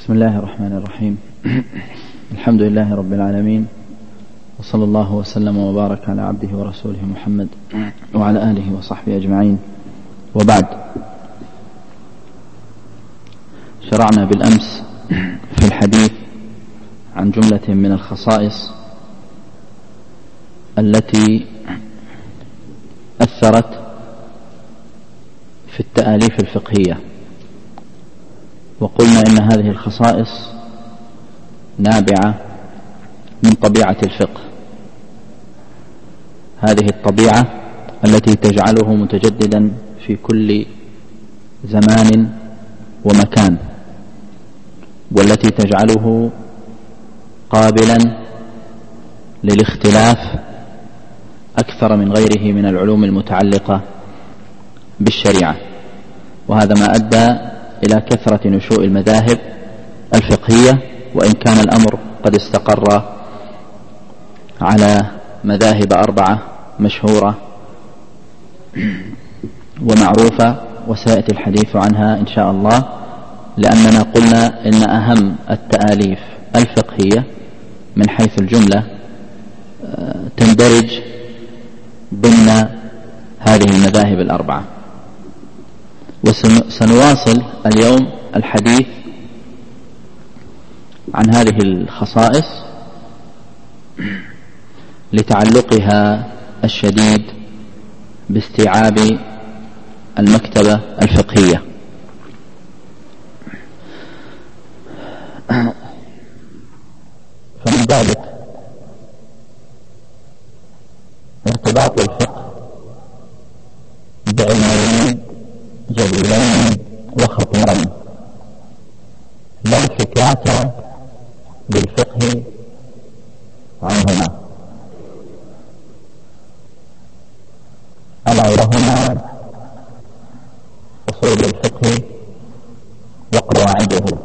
بسم الله الرحمن الرحيم. الحمد لله رب العالمين، وصلى الله وسلم وبارك على عبده ورسوله محمد وعلى آله وصحبه أجمعين، وبعد. شرعنا بالأمس في الحديث عن جملة من الخصائص التي أثرت في التآليف الفقهية، وقلنا إن هذه الخصائص نابعة من طبيعة الفقه، هذه الطبيعة التي تجعله متجددا في كل زمان ومكان، والتي تجعله قابلا للاختلاف أكثر من غيره من العلوم المتعلقة بالشريعة، وهذا ما أدى إلى كثرة نشوء المذاهب الفقهية، وإن كان الأمر قد استقر على مذاهب 4 مشهورة ومعروفة، وسيأتي الحديث عنها إن شاء الله، لأننا قلنا إن أهم التآليف الفقهية من حيث الجملة تندرج ضمن هذه المذاهب 4. وسنواصل اليوم الحديث عن هذه الخصائص لتعلقها الشديد باستيعاب المكتبة الفقهية. فمن ذلك ارتباط الفقه بعلمين جليلين وخطيرين لا انفكاك للفقه عنهما، ألا وهما أصول الفقه وقواعده.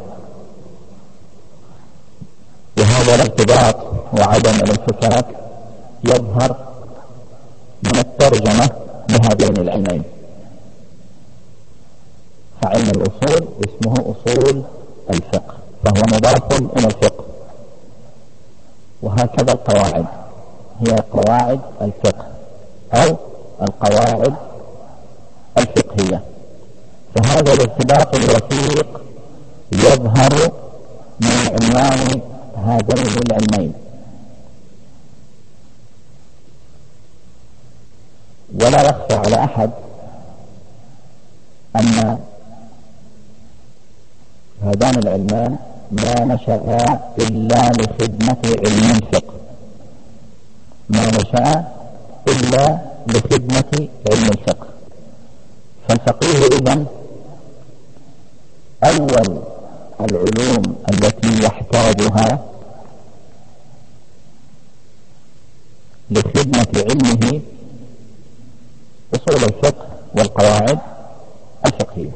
وهذا الارتباط وعدم الانفكاك يظهر من الترجمة لهذين العلمين. فعلم الأصول اسمه أصول الفقه، فهو مضاف إلى الفقه، وهكذا القواعد هي قواعد الفقه أو القواعد الفقهية. فهذا الارتباط الوثيق يظهر من عنوان هذين العلمين، ولا يخفى على أحد أن هذان العلمان ما نشأ إلا لخدمة علم الفقه، ما نشأ إلا لخدمة علم الفقه. فالفقيه إذن أول العلوم التي يحتاجها لخدمة علمه أصول الفقه والقواعد الفقهية.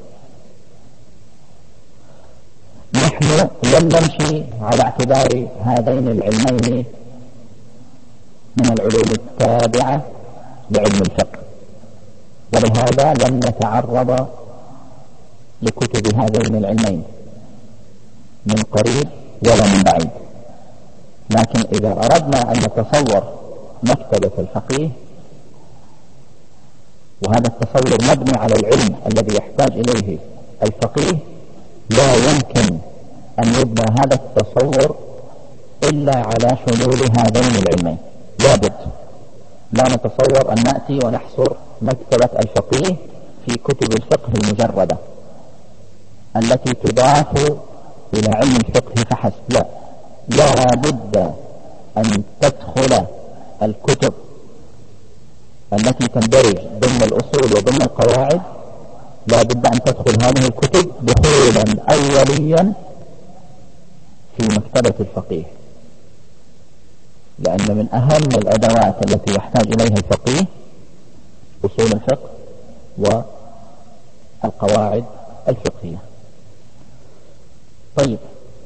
نحن لم نمشي على اعتبار هذين العلمين من العلوم التابعة لعلم الفقه، ولهذا لم نتعرض لكتب هذين العلمين من قريب ولا من بعيد. لكن إذا أردنا أن نتصور مكتبة الفقيه، وهذا التصور مبني على العلم الذي يحتاج إليه الفقيه، لا يمكن أن يبنى هذا التصور إلا على شمول هذين العلمين. لابد لا نتصور أن نأتي ونحصر مكتبة الفقيه في كتب الفقه المجردة التي تضاف إلى علم الفقه فحسب، لا بد أن تدخل الكتب التي تندرج ضمن الأصول وضمن القواعد، لا بد أن تدخل هذه الكتب دخولا أوليا في مكتبة الفقيه، لأن من أهم الأدوات التي يحتاج إليها الفقيه أصول الفقه والقواعد الفقهية. طيب،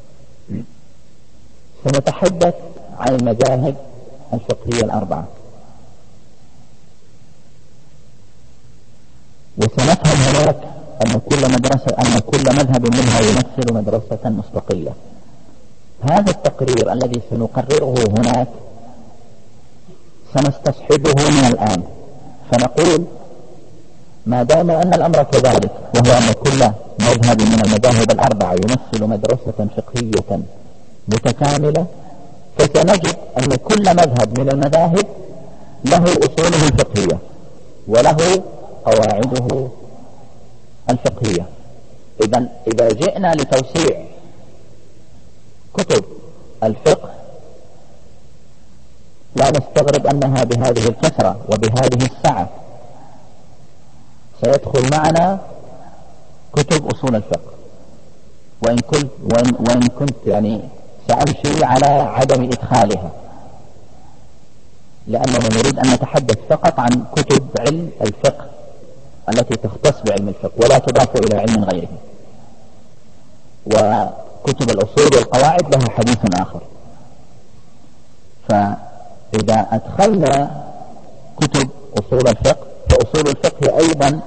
سنتحدث عن المذاهب الفقهية 4، وسنفهم هناك أن كل مذهب منها يمثل يمثل مدرسة مستقلة. هذا التقرير الذي سنقرره هناك سنستصحبه من الآن، فنقول ما دام أن الأمر كذلك، وهو أن كل مذهب من المذاهب الأربعة يمثل مدرسة فقهية متكاملة، فسنجد أن كل مذهب من المذاهب له أصوله الفقهية وله قواعده الفقهية. إذا جئنا لتوسيع كتب الفقه لا نستغرب أنها بهذه الكثرة وبهذه السعة. سيدخل معنا كتب أصول الفقه، وإن كنت يعني سأمشي على عدم إدخالها، لأننا نريد أن نتحدث فقط عن كتب علم الفقه التي تختص بعلم الفقه ولا تضاف إلى علم غيره. وكتب الأصول والقواعد لها حديث آخر. فإذا أدخلنا كتب أصول الفقه، فأصول الفقه أيضا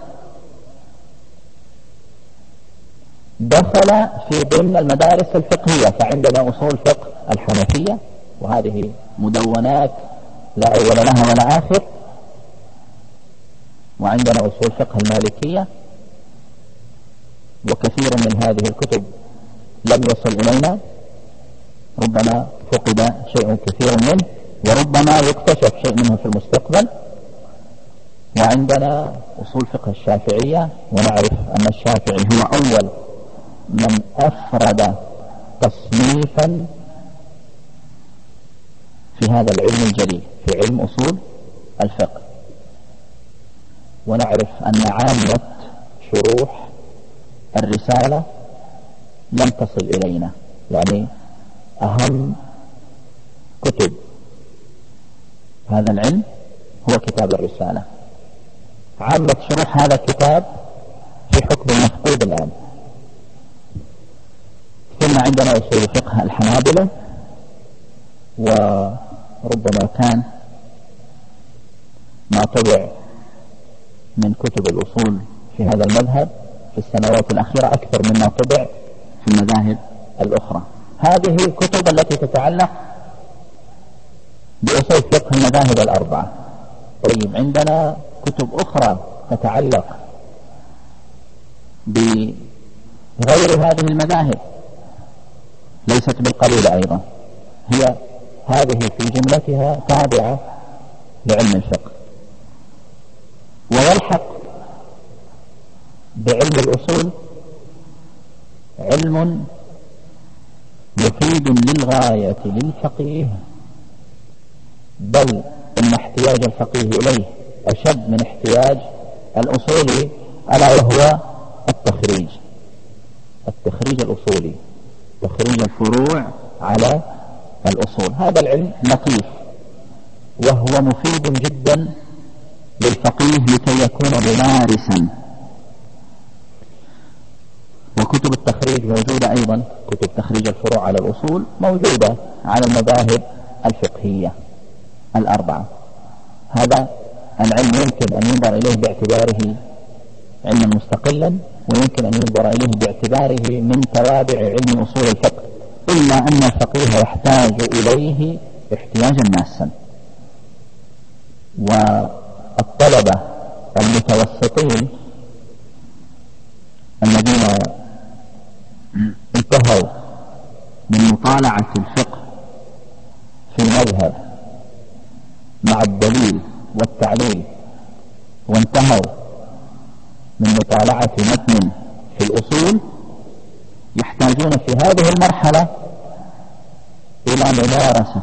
دخل في ضمن المدارس الفقهية. فعندنا أصول فقه الحنفية، وهذه مدونات لا أول لها ولا آخر. وعندنا أصول فقه المالكية، وكثير من هذه الكتب لم يصل إلينا، ربما فقد شيء كثير منه، وربما يكتشف شيء منه في المستقبل. وعندنا أصول فقه الشافعية، ونعرف أن الشافعي هو أول من أفرد تصنيفا في هذا العلم الجليل، في علم أصول الفقه. ونعرف أن عامة شروح الرسالة لم تصل إلينا، يعني أهم كتب هذا العلم هو كتاب الرسالة. عامة شروح هذا الكتاب في حكم المفقود الآن. ثم عندنا أصول فقه الحنابلة، وربما كان ما طبع من كتب الأصول في هذا المذهب في السنوات الأخيرة أكثر مما طبع في المذاهب الأخرى. هذه الكتب التي تتعلق بأصول فقه المذاهب الأربعة. طيب، عندنا كتب أخرى تتعلق بغير هذه المذاهب ليست بالقليلة أيضا، هي هذه في جملتها تابعة لعلم الفقه. ويلحق بعلم الأصول علم مفيد للغاية للفقيه، بل إن احتياج الفقيه إليه أشد من احتياج الأصولي، ألا وهو التخريج الأصولي، تخريج الفروع على الأصول. هذا العلم لطيف وهو مفيد جدا للفقيه لكي يكون ممارسا. وكتب التخريج موجودة أيضا، كتب تخريج الفروع على الأصول موجودة على المذاهب الفقهية الأربعة. هذا العلم يمكن أن ينظر إليه باعتباره علما مستقلا، ويمكن أن ينظر إليه باعتباره من توابع علم أصول الفقه، إلا أن الفقيه يحتاج إليه احتياجا ماسا. والطلبة المتوسطين الذين انتهوا من مطالعة الفقه في المذهب مع الدليل والتعليل، وانتهوا من مطالعة متن في الأصول، يحتاجون في هذه المرحلة إلى ممارسة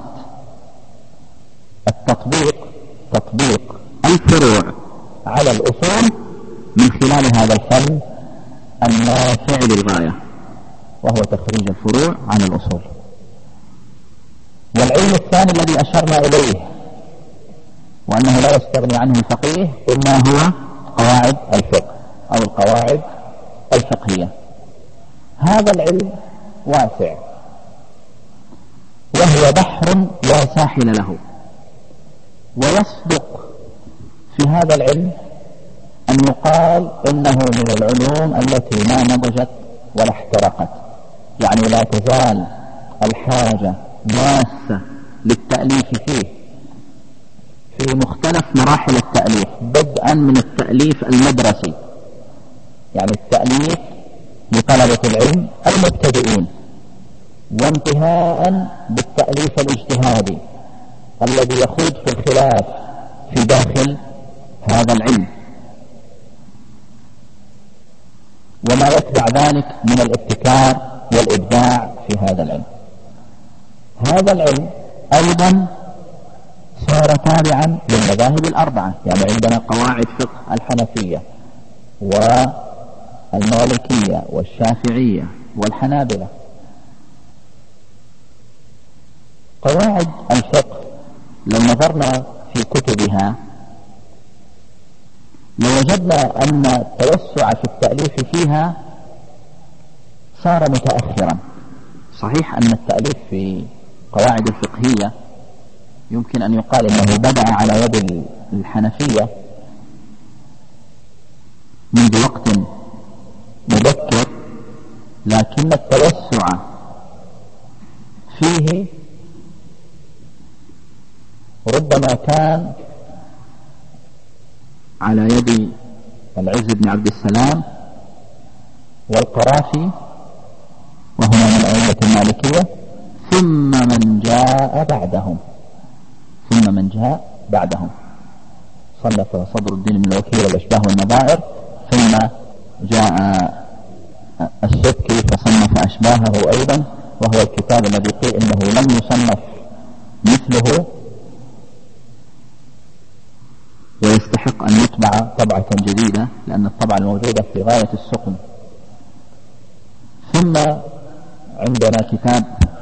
تطبيق الفروع على الأصول من خلال هذا الفن النافع للغاية، وهو تخريج الفروع على الأصول. والعلم الثاني الذي أشرنا إليه وأنه لا يستغني عنه الفقيه إما هو قواعد الفقه أو القواعد الفقهية. هذا العلم واسع، وهو بحر لا ساحل له. ويصدق في هذا العلم أن يقال إنه من العلوم التي ما نضجت ولا احترقت، ولا تزال الحاجة ماسة للتأليف فيه في مختلف مراحل التأليف، بدءا من التأليف المدرسي، يعني التأليف لطلبة العلم المبتدئين، وانتهاء بالتأليف الاجتهادي الذي يخوض في الخلاف في داخل هذا العلم، وما يتبع ذلك من الابتكار والإبداع في هذا العلم. هذا العلم أيضا صار تابعا للمذاهب الأربعة، يعني عندنا قواعد فقه الحنفية والمالكية والشافعية والحنابلة. قواعد الفقه لو نظرنا في كتبها لوجدنا أن التوسع في التأليف فيها صار متأخرا. صحيح أن التأليف في قواعد الفقهية يمكن أن يقال أنه بدأ على يد الحنفية منذ وقت مبكر، لكن التوسع فيه ربما كان على يد العز بن عبد السلام والقرافي، وهما من أئمة المالكية، ثم من جاء بعدهم صنف صدر الدين بن الوكيل الأشباه والنظائر، ثم جاء السبكي فصنف أشباهه أيضا، وهو الكتاب الذي قيل إنه لم يصنف مثله ويستحق أن يطبع طبعة جديدة، لأن الطبعة الموجودة في غاية السقم. ثم عندنا كتاب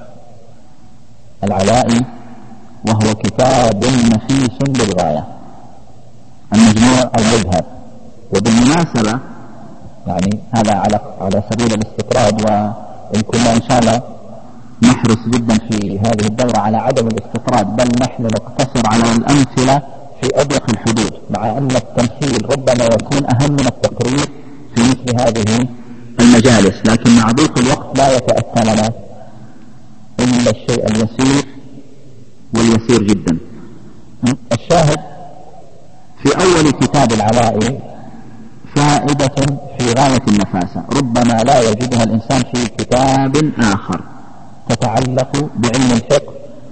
العلائي، وهو كتاب نفيس للغاية، المجموع المذهب. وبالمناسبة يعني هذا على سبيل الاستطراد، وإن كنا إن شاء الله نحرص جدا في هذه الدورة على عدم الاستطراد، بل نحن نقتصر على الأمثلة في أضيق الحدود، مع أن التمثيل ربما يكون أهم من التقرير في مثل هذه المجالس، لكن مع ضيق الوقت لا يتأتى لنا إلا الشيء اليسير واليسير جدا. الشاهد في أول كتاب العلائي فائدة في غاية النفاسة ربما لا يجدها الإنسان في كتاب آخر تتعلق بعلم الفقه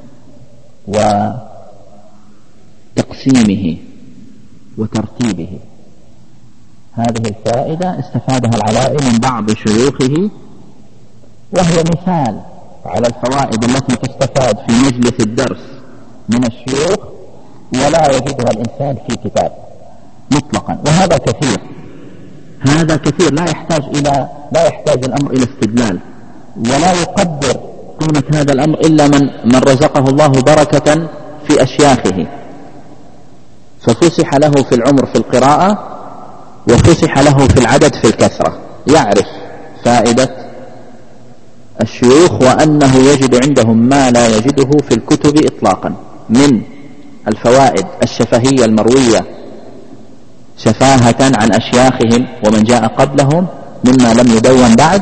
وتقسيمه وترتيبه. هذه الفائدة استفادها العلائي من بعض شيوخه، وهي مثال على الفوائد التي تستفاد في مجلس الدرس من الشيوخ ولا يجدها الإنسان في كتاب مطلقا. وهذا كثير، هذا كثير، لا يحتاج الأمر إلى استدلال، ولا يقدر قيمة هذا الأمر إلا من رزقه الله بركة في أشياخه، ففسح له في العمر في القراءة وفسح له في العدد في الكثرة، يعرف فائدة الشيوخ وأنه يجد عندهم ما لا يجده في الكتب إطلاقا من الفوائد الشفهية المروية شفاهة عن أشياخهم ومن جاء قبلهم مما لم يدون بعد،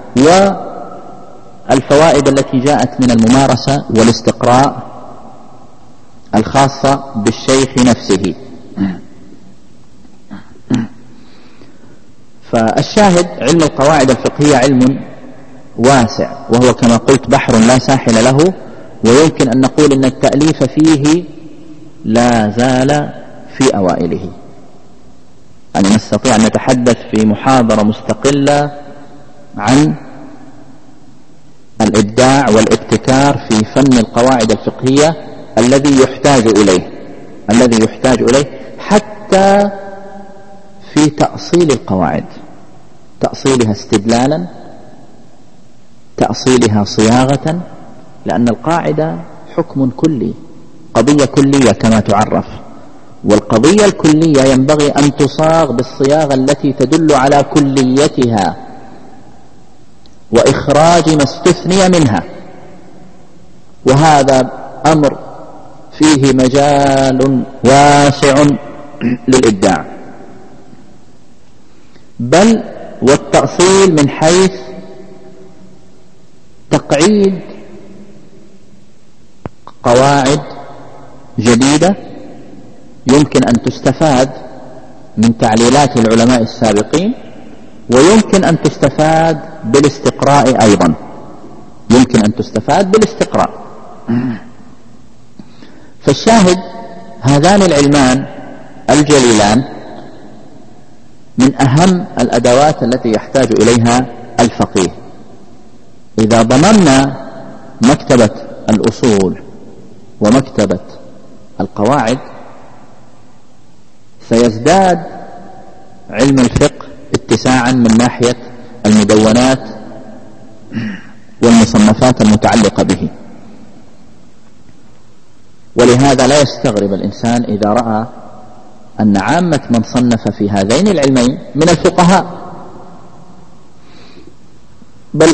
والفوائد التي جاءت من الممارسة والاستقراء الخاصة بالشيخ نفسه. فالشاهد علم القواعد الفقهية علم واسع، وهو كما قلت بحر لا ساحل له، ويمكن أن نقول أن التأليف فيه لا زال في أوائله. يعني نستطيع أن نتحدث في محاضرة مستقلة عن الإبداع والابتكار في فن القواعد الفقهية الذي يحتاج إليه حتى في تأصيل القواعد، تأصيلها استدلالا، تأصيلها صياغة، لأن القاعدة حكم كلي، قضية كلية كما تعرف، والقضية الكلية ينبغي أن تصاغ بالصياغة التي تدل على كليتها وإخراج ما استثني منها، وهذا أمر فيه مجال واسع للإبداع، بل والتأصيل من حيث تقعيد قواعد جديدة يمكن أن تستفاد من تعليلات العلماء السابقين، ويمكن أن تستفاد بالاستقراء أيضا، يمكن أن تستفاد بالاستقراء. فالشاهد هذان العلمان الجليلان من أهم الأدوات التي يحتاج إليها الفقيه. إذا ضممنا مكتبة الأصول ومكتبة القواعد سيزداد علم الفقه اتساعا من ناحية المدونات والمصنفات المتعلقة به. ولهذا لا يستغرب الإنسان إذا رأى أن عامة من صنف في هذين العلمين من الفقهاء، بل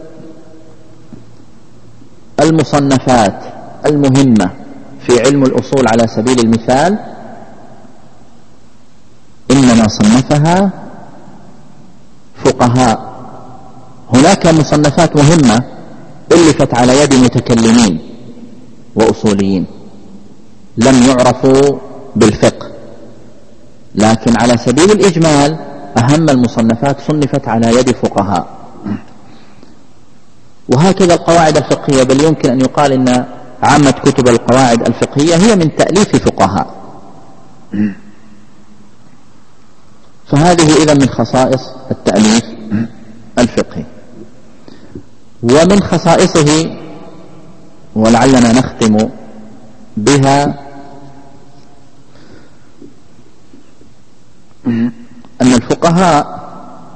المصنفات المهمة في علم الأصول على سبيل المثال إنما صنفها فقهاء. هناك مصنفات مهمة ألفت على يد متكلمين وأصوليين لم يعرفوا بالفقه، لكن على سبيل الإجمال أهم المصنفات صنفت على يد فقهاء. وهكذا القواعد الفقهية، بل يمكن أن يقال إن عامة كتب القواعد الفقهية هي من تأليف فقهاء. فهذه إذن من خصائص التأليف الفقهي. ومن خصائصه ولعلنا نختم بها أن الفقهاء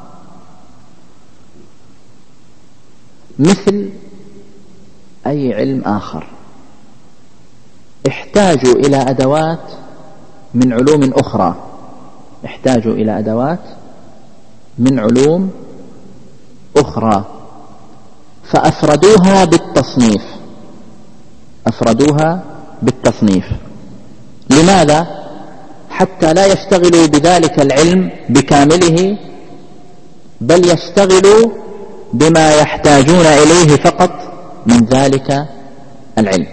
مثل أي علم آخر احتاجوا إلى أدوات من علوم أخرى، احتاجوا إلى أدوات من علوم أخرى فأفردوها بالتصنيف، أفردوها بالتصنيف. لماذا؟ حتى لا يشتغلوا بذلك العلم بكامله، بل يشتغلوا بما يحتاجون إليه فقط من ذلك العلم.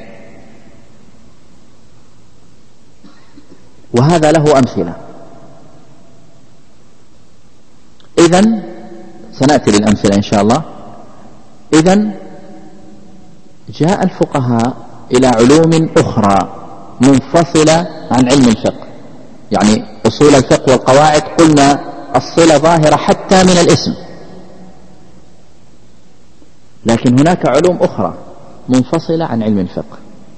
وهذا له أمثلة. إذن سنأتي للأمثلة إن شاء الله. إذن جاء الفقهاء إلى علوم أخرى منفصلة عن علم الفقه، يعني أصول الفقه والقواعد قلنا الصلة ظاهرة حتى من الاسم، لكن هناك علوم أخرى منفصلة عن علم الفقه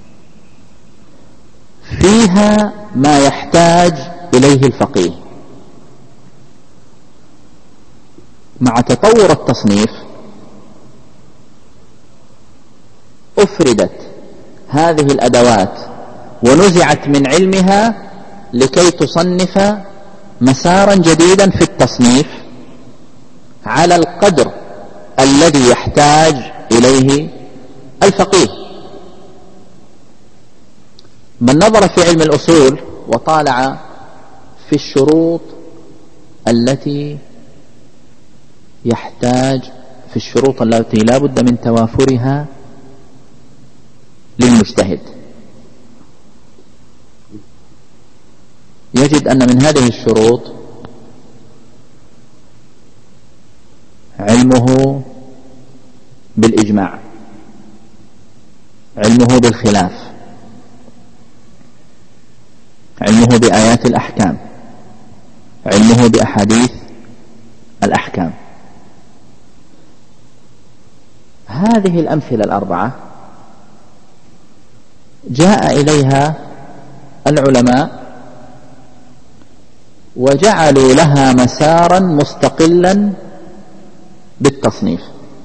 فيها ما يحتاج إليه الفقيه. مع تطور التصنيف أفردت هذه الأدوات ونزعت من علمها لكي تصنف مسارا جديدا في التصنيف على القدر الذي يحتاج إليه الفقيه. من نظر في علم الأصول وطالع في الشروط التي يحتاج، في الشروط التي لا بد من توافرها للمجتهد، يجد أن من هذه الشروط علمه بالإجماع، علمه بالخلاف، علمه بآيات الأحكام، علمه بأحاديث الأحكام. هذه الأمثلة الأربعة جاء إليها العلماء وجعلوا لها مسارا مستقلا بالتصنيف،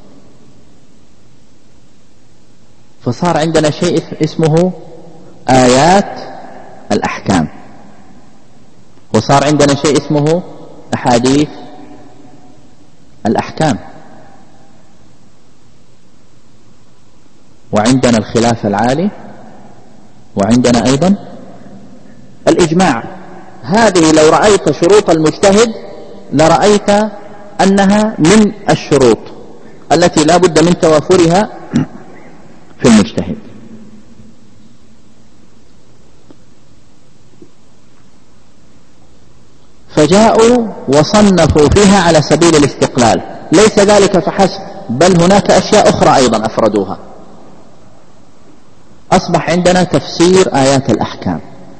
فصار عندنا شيء اسمه آيات الأحكام، وصار عندنا شيء اسمه أحاديث الأحكام، وعندنا الخلاف العالي، وعندنا أيضا الإجماع. هذه لو رأيت شروط المجتهد لرأيت أنها من الشروط التي لا بد من توافرها في المجتهد. فجاءوا وصنفوا فيها على سبيل الاستقلال، ليس ذلك فحسب، بل هناك أشياء أخرى أيضا أفردوها. أصبح عندنا تفسير آيات الأحكام.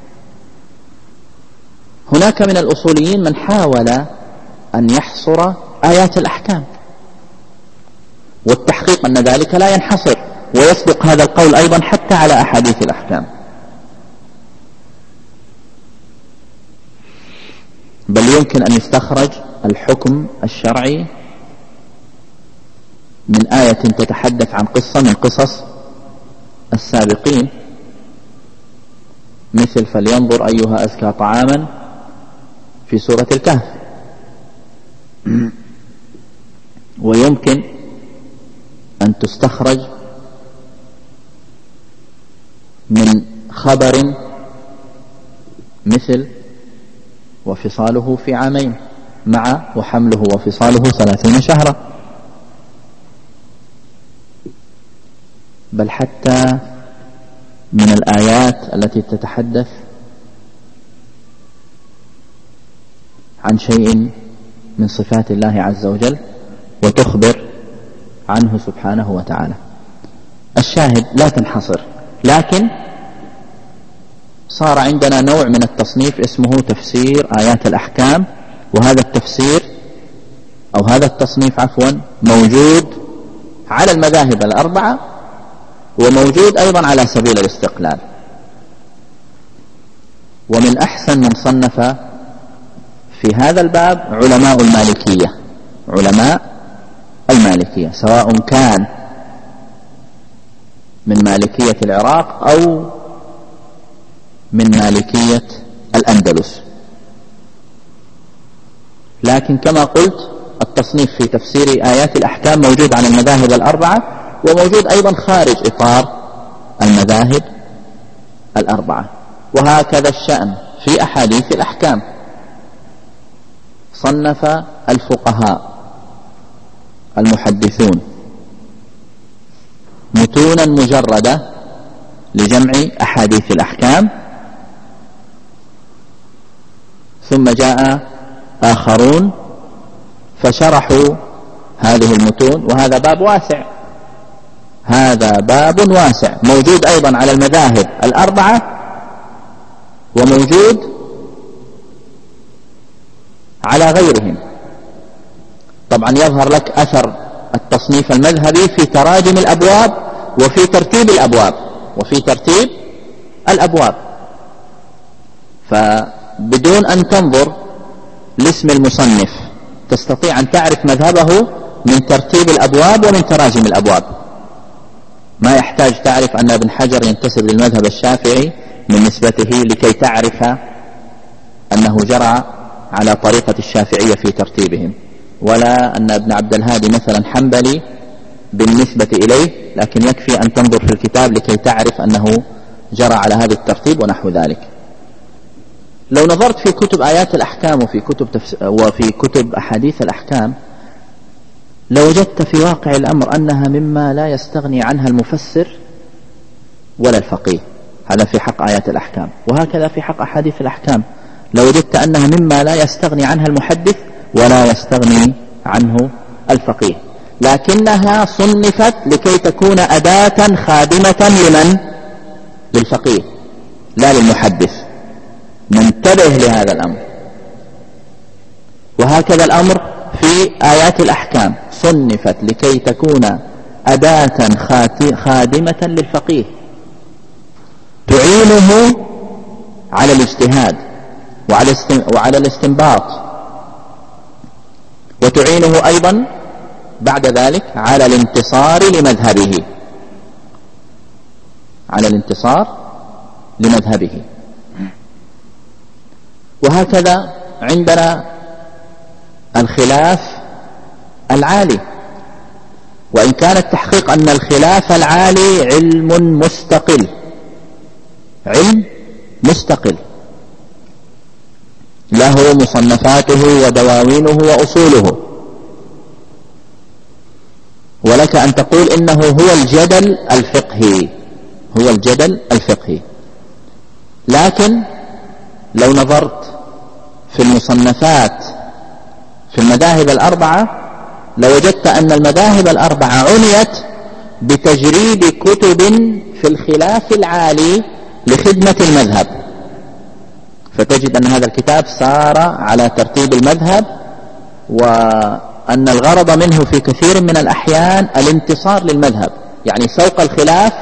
هناك من الأصوليين من حاول أن يحصر آيات الأحكام، والتحقيق أن ذلك لا ينحصر، ويسبق هذا القول أيضا حتى على أحاديث الأحكام، بل يمكن أن يستخرج الحكم الشرعي من آية تتحدث عن قصة من قصص السابقين، مثل فلينظر أيها أزكى طعاما في سورة الكهف. ويمكن أن تستخرج من خبر مثل وفصاله في عامين مع وحمله وفصاله 30 شهرا، بل حتى من الآيات التي تتحدث عن شيء من صفات الله عز وجل وتخبر عنه سبحانه وتعالى. الشاهد لا تنحصر، لكن صار عندنا نوع من التصنيف اسمه تفسير آيات الأحكام، وهذا التفسير أو هذا التصنيف موجود على المذاهب الأربعة، وموجود أيضا على سبيل الاستقلال. ومن أحسن من صنف في هذا الباب علماء المالكية، سواء كان من مالكية العراق أو من مالكية الأندلس. لكن كما قلت التصنيف في تفسير آيات الأحكام موجود عن المذاهب الأربعة، وموجود أيضا خارج إطار المذاهب الأربعة. وهكذا الشأن في أحاديث الأحكام. صنف الفقهاء المحدثون متونا مجردة لجمع أحاديث الأحكام، ثم جاء آخرون فشرحوا هذه المتون، وهذا باب واسع، هذا باب واسع موجود أيضا على المذاهب الأربعة، وموجود على غيرهم. طبعا يظهر لك أثر التصنيف المذهبي في تراجم الأبواب وفي ترتيب الأبواب. فبدون أن تنظر لاسم المصنف تستطيع أن تعرف مذهبه من ترتيب الأبواب ومن تراجم الأبواب. ما يحتاج تعرف أن ابن حجر ينتسب للمذهب الشافعي من نسبته لكي تعرف أنه جرى على طريقة الشافعية في ترتيبهم، ولا أن ابن عبد الهادي مثلا حنبلي بالنسبة إليه، لكن يكفي أن تنظر في الكتاب لكي تعرف أنه جرى على هذا الترتيب ونحو ذلك. لو نظرت في كتب آيات الأحكام وفي كتب أحاديث الأحكام لوجدت في واقع الأمر أنها مما لا يستغني عنها المفسر ولا الفقيه. هذا في حق آيات الأحكام، وهكذا في حق أحاديث الأحكام لوجدت أنها مما لا يستغني عنها المحدث ولا يستغني عنه الفقيه، لكنها صنفت لكي تكون أداة خادمة للفقيه لا للمحدث. ننتبه لهذا الأمر. وهكذا الأمر في آيات الأحكام، صنفت لكي تكون أداة خادمة للفقيه تعينه على الاجتهاد وعلى الاستنباط، وتعينه أيضا بعد ذلك على الانتصار لمذهبه. وهكذا عندنا الخلاف العالي، وإن كان التحقيق أن الخلاف العالي علم مستقل له مصنفاته ودواوينه وأصوله، ولك أن تقول إنه هو الجدل الفقهي الفقهي، هو الجدل الفقهي. لكن لو نظرت في المصنفات في المذاهب الأربعة لوجدت أن المذاهب الأربعة عنيت بتجريد كتب في الخلاف العالي لخدمة المذهب، فتجد أن هذا الكتاب سار على ترتيب المذهب، وأن الغرض منه في كثير من الأحيان الانتصار للمذهب، يعني سوق الخلاف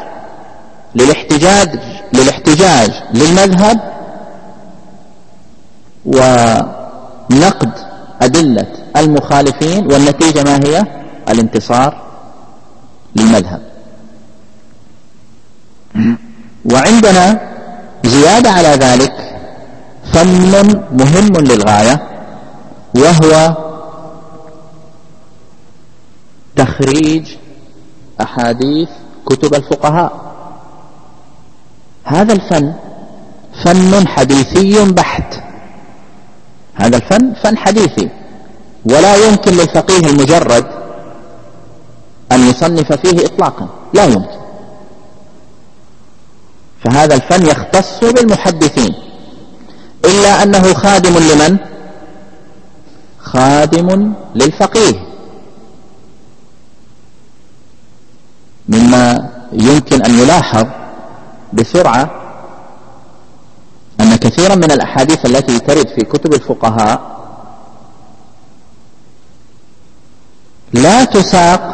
للاحتجاج للمذهب ونقد أدلة المخالفين، والنتيجة ما هي؟ الانتصار للمذهب. وعندنا زيادة على ذلك فن مهم للغاية، وهو تخريج أحاديث كتب الفقهاء. هذا الفن فن حديثي بحت، هذا الفن فن حديثي، ولا يمكن للفقيه المجرد أن يصنف فيه إطلاقا، لا يمكن. فهذا الفن يختص بالمحدثين، إلا أنه خادم لمن؟ خادم للفقيه. مما يمكن أن يلاحظ بسرعة أن كثيرا من الأحاديث التي ترد في كتب الفقهاء لا تساق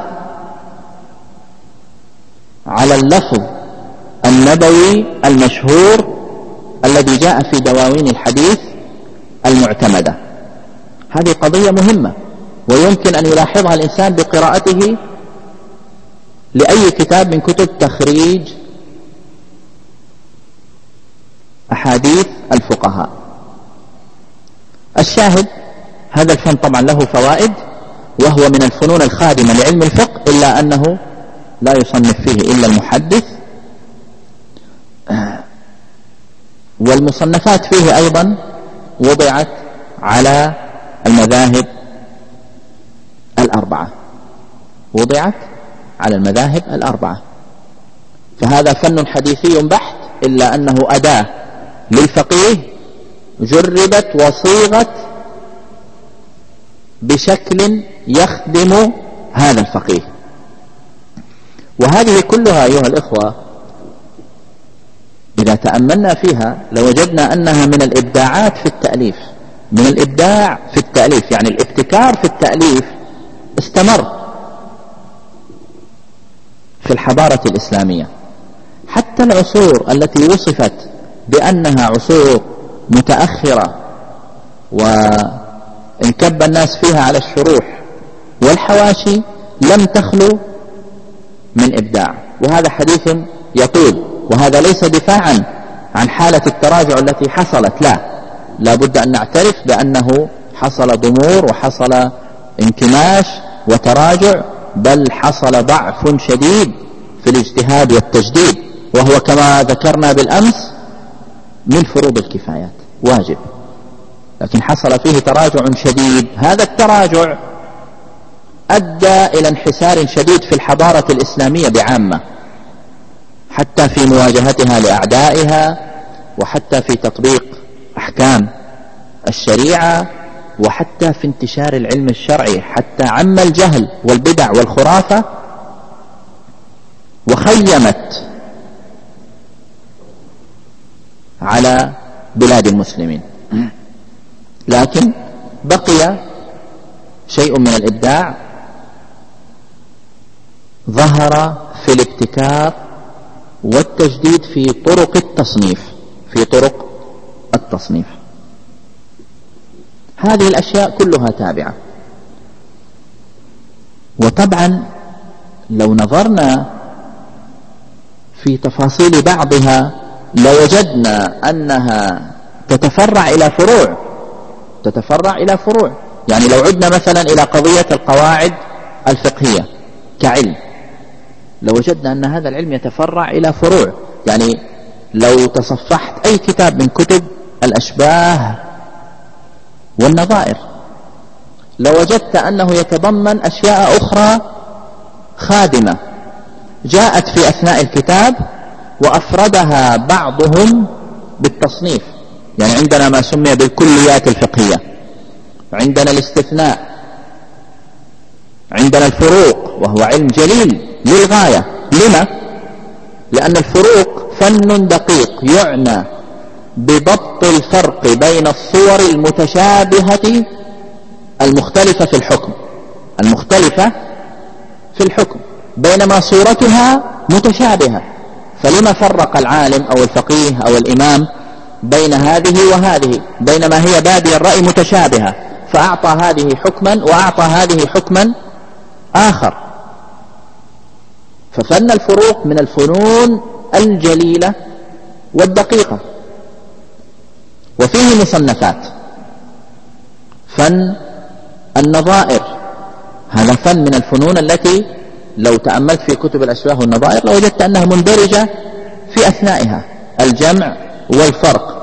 على اللفظ النبوي المشهور الذي جاء في دواوين الحديث المعتمدة. هذه قضية مهمة، ويمكن أن يلاحظها الإنسان بقراءته لأي كتاب من كتب تخريج أحاديث الفقهاء. الشاهد هذا الفن طبعا له فوائد، وهو من الفنون الخادمة لعلم الفقه، إلا أنه لا يصنف فيه إلا المحدث، والمصنفات فيه أيضا وضعت على المذاهب الأربعة، وضعت على المذاهب الأربعة. فهذا فن حديثي بحت، إلا أنه أداة للفقيه جربت وصيغت بشكل يخدم هذا الفقيه. وهذه كلها أيها الإخوة إذا تأملنا فيها لوجدنا أنها من الإبداعات في التأليف، من الإبداع في التأليف، يعني الابتكار في التأليف استمر في الحضارة الإسلامية. حتى العصور التي وصفت بأنها عصور متأخرة وانكب الناس فيها على الشروح والحواشي لم تخلو من إبداع. وهذا حديث يطول، وهذا ليس دفاعا عن حالة التراجع التي حصلت، لا بد أن نعترف بأنه حصل ضمور وحصل انكماش وتراجع، بل حصل ضعف شديد في الاجتهاد والتجديد، وهو كما ذكرنا بالأمس من فروض الكفايات، واجب، لكن حصل فيه تراجع شديد. هذا التراجع أدى إلى انحسار شديد في الحضارة الإسلامية بعامة، حتى في مواجهتها لأعدائها، وحتى في تطبيق أحكام الشريعة، وحتى في انتشار العلم الشرعي، حتى عم الجهل والبدع والخرافة وخيمت على بلاد المسلمين. لكن بقي شيء من الإبداع ظهر في الابتكار والتجديد في طرق التصنيف. هذه الأشياء كلها تابعة. وطبعا لو نظرنا في تفاصيل بعضها لوجدنا أنها تتفرع إلى فروع. يعني لو عدنا مثلا إلى قضية القواعد الفقهية كعلم، لوجدنا أن هذا العلم يتفرع إلى فروع. يعني لو تصفحت أي كتاب من كتب الأشباه والنظائر لوجدت أنه يتضمن أشياء أخرى خادمة، جاءت في أثناء الكتاب وأفردها بعضهم بالتصنيف. يعني عندنا ما سمي بالكليات الفقهية، عندنا الاستثناء، عندنا الفروق وهو علم جليل للغاية. لما؟ لأن الفروق فن دقيق يعنى بضبط الفرق بين الصور المتشابهة المختلفة في الحكم، المختلفة في الحكم بينما صورتها متشابهة. فلما فرق العالم أو الفقيه أو الإمام بين هذه وهذه بينما هي بادية الرأي متشابهة، فأعطى هذه حكما وأعطى هذه حكما آخر. ففن الفروق من الفنون الجليلة والدقيقة. وفيه مصنفات. فن النظائر هذا فن من الفنون التي لو تأملت في كتب الأشباه والنظائر لوجدت أنها مندرجة في أثنائها، الجمع والفرق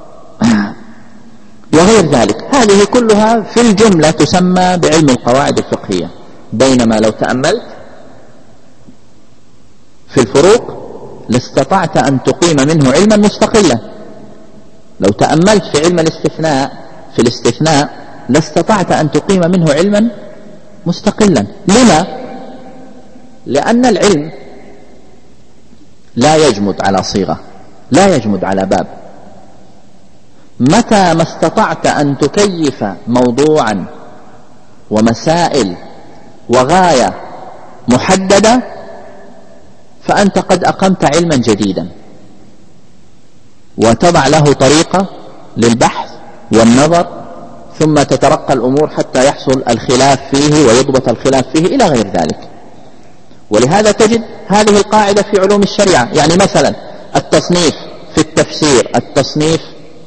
وغير ذلك. هذه كلها في الجملة تسمى بعلم القواعد الفقهية. بينما لو تأملت في الفروق لاستطعت أن تقيم منه علما مستقلا. لو تأملت في علم الاستثناء لاستطعت أن تقيم منه علما مستقلا. لما؟ لأن العلم لا يجمد على صيغة، لا يجمد على باب. متى ما استطعت أن تكيف موضوعا ومسائل وغاية محددة فأنت قد أقمت علما جديدا، وتضع له طريقة للبحث والنظر، ثم تترقى الأمور حتى يحصل الخلاف فيه ويضبط الخلاف فيه إلى غير ذلك. ولهذا تجد هذه القاعدة في علوم الشريعة. يعني مثلا التصنيف في التفسير، التصنيف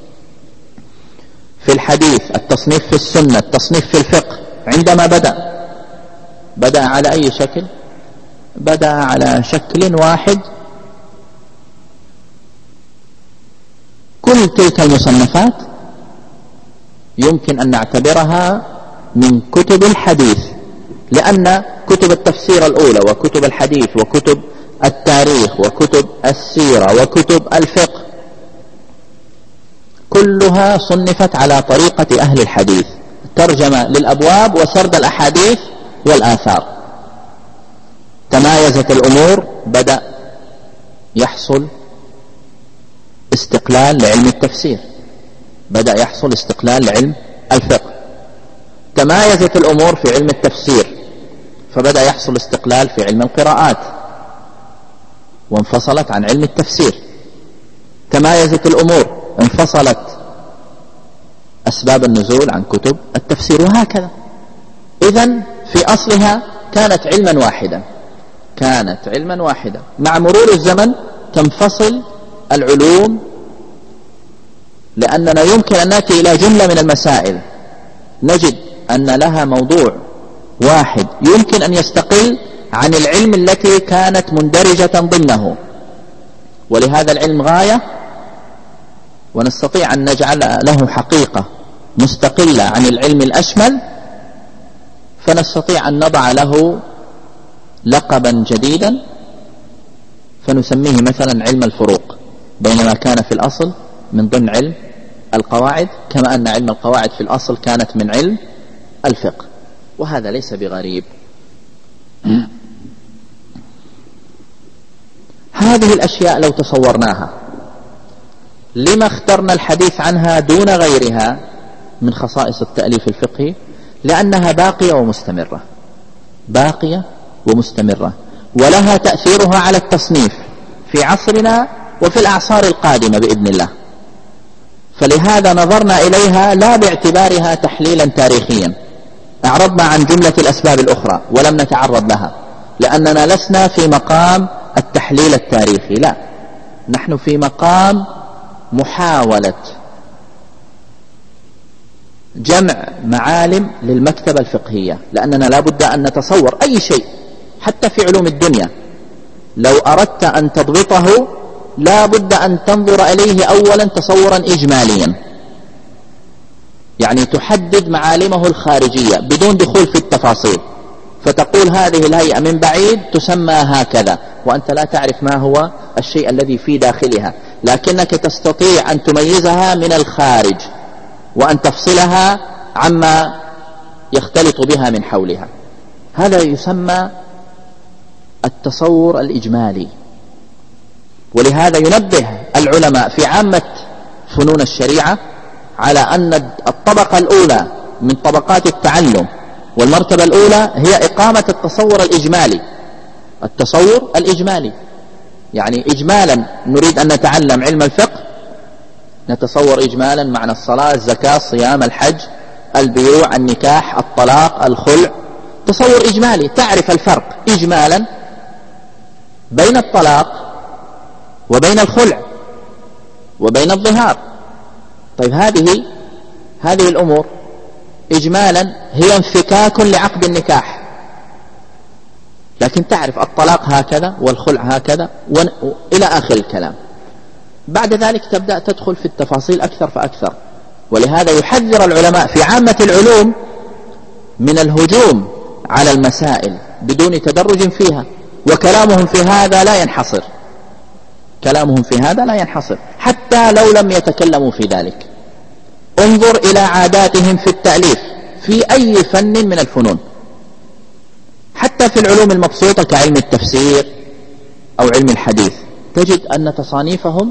في الحديث، التصنيف في السنة، التصنيف في الفقه، عندما بدأ على أي شكل؟ بدأ على شكل واحد. كل تلك المصنفات يمكن أن نعتبرها من كتب الحديث، لأن كتب التفسير الأولى وكتب الحديث وكتب التاريخ وكتب السيرة وكتب الفقه كلها صنفت على طريقة أهل الحديث، ترجمة للأبواب وسرد الأحاديث والآثار. تمايزت الأمور، بدأ يحصل استقلال لعلم التفسير، بدأ يحصل استقلال لعلم الفقه. تمايزت الأمور في علم التفسير فبدأ يحصل استقلال في علم القراءات وانفصلت عن علم التفسير. تمايزت الأمور، انفصلت أسباب النزول عن كتب التفسير، وهكذا. إذن في أصلها كانت علما واحدا. مع مرور الزمن تنفصل العلوم، لأننا يمكن أن نأتي إلى جملة من المسائل نجد أن لها موضوع واحد يمكن أن يستقل عن العلم التي كانت مندرجة ضمنه، ولهذا العلم غاية، ونستطيع أن نجعل له حقيقة مستقلة عن العلم الأشمل، فنستطيع أن نضع له لقبا جديدا فنسميه مثلا علم الفروق، بينما كان في الأصل من ضمن علم القواعد، كما أن علم القواعد في الأصل كانت من علم الفقه، وهذا ليس بغريب. هذه الأشياء لو تصورناها، لما اخترنا الحديث عنها دون غيرها من خصائص التأليف الفقهي؟ لأنها باقية ومستمرة، ولها تأثيرها على التصنيف في عصرنا وفي الأعصار القادمة بإذن الله. فلهذا نظرنا إليها لا باعتبارها تحليلا تاريخيا، أعرضنا عن جملة الأسباب الأخرى ولم نتعرض لها، لأننا لسنا في مقام التحليل التاريخي، لا، نحن في مقام محاولة جمع معالم للمكتبة الفقهية، لأننا لا بد أن نتصور أي شيء حتى في علوم الدنيا لو أردت أن تضبطه لا بد أن تنظر إليه أولا تصورا إجماليا، يعني تحدد معالمه الخارجية بدون دخول في التفاصيل، فتقول هذه الهيئة من بعيد تسمى هكذا، وأنت لا تعرف ما هو الشيء الذي في داخلها، لكنك تستطيع أن تميزها من الخارج وأن تفصلها عما يختلط بها من حولها. هذا يسمى التصور الإجمالي. ولهذا ينبه العلماء في عامة فنون الشريعة على أن الطبقة الأولى من طبقات التعلم والمرتبة الأولى هي إقامة التصور الإجمالي. التصور الإجمالي يعني إجمالا نريد أن نتعلم علم الفقه، نتصور إجمالا معنى الصلاة، الزكاة، الصيام، الحج، البيوع، النكاح، الطلاق، الخلع. تصور إجمالي، تعرف الفرق إجمالا بين الطلاق وبين الخلع وبين الظهار. طيب هذه الأمور إجمالا هي انفكاك لعقد النكاح، لكن تعرف الطلاق هكذا والخلع هكذا إلى آخر الكلام. بعد ذلك تبدأ تدخل في التفاصيل أكثر فأكثر. ولهذا يحذر العلماء في عامة العلوم من الهجوم على المسائل بدون تدرج فيها، وكلامهم في هذا لا ينحصر، كلامهم في هذا لا ينحصر حتى لو لم يتكلموا في ذلك. انظر إلى عاداتهم في التأليف في أي فن من الفنون، حتى في العلوم المبسوطة كعلم التفسير أو علم الحديث، تجد أن تصانيفهم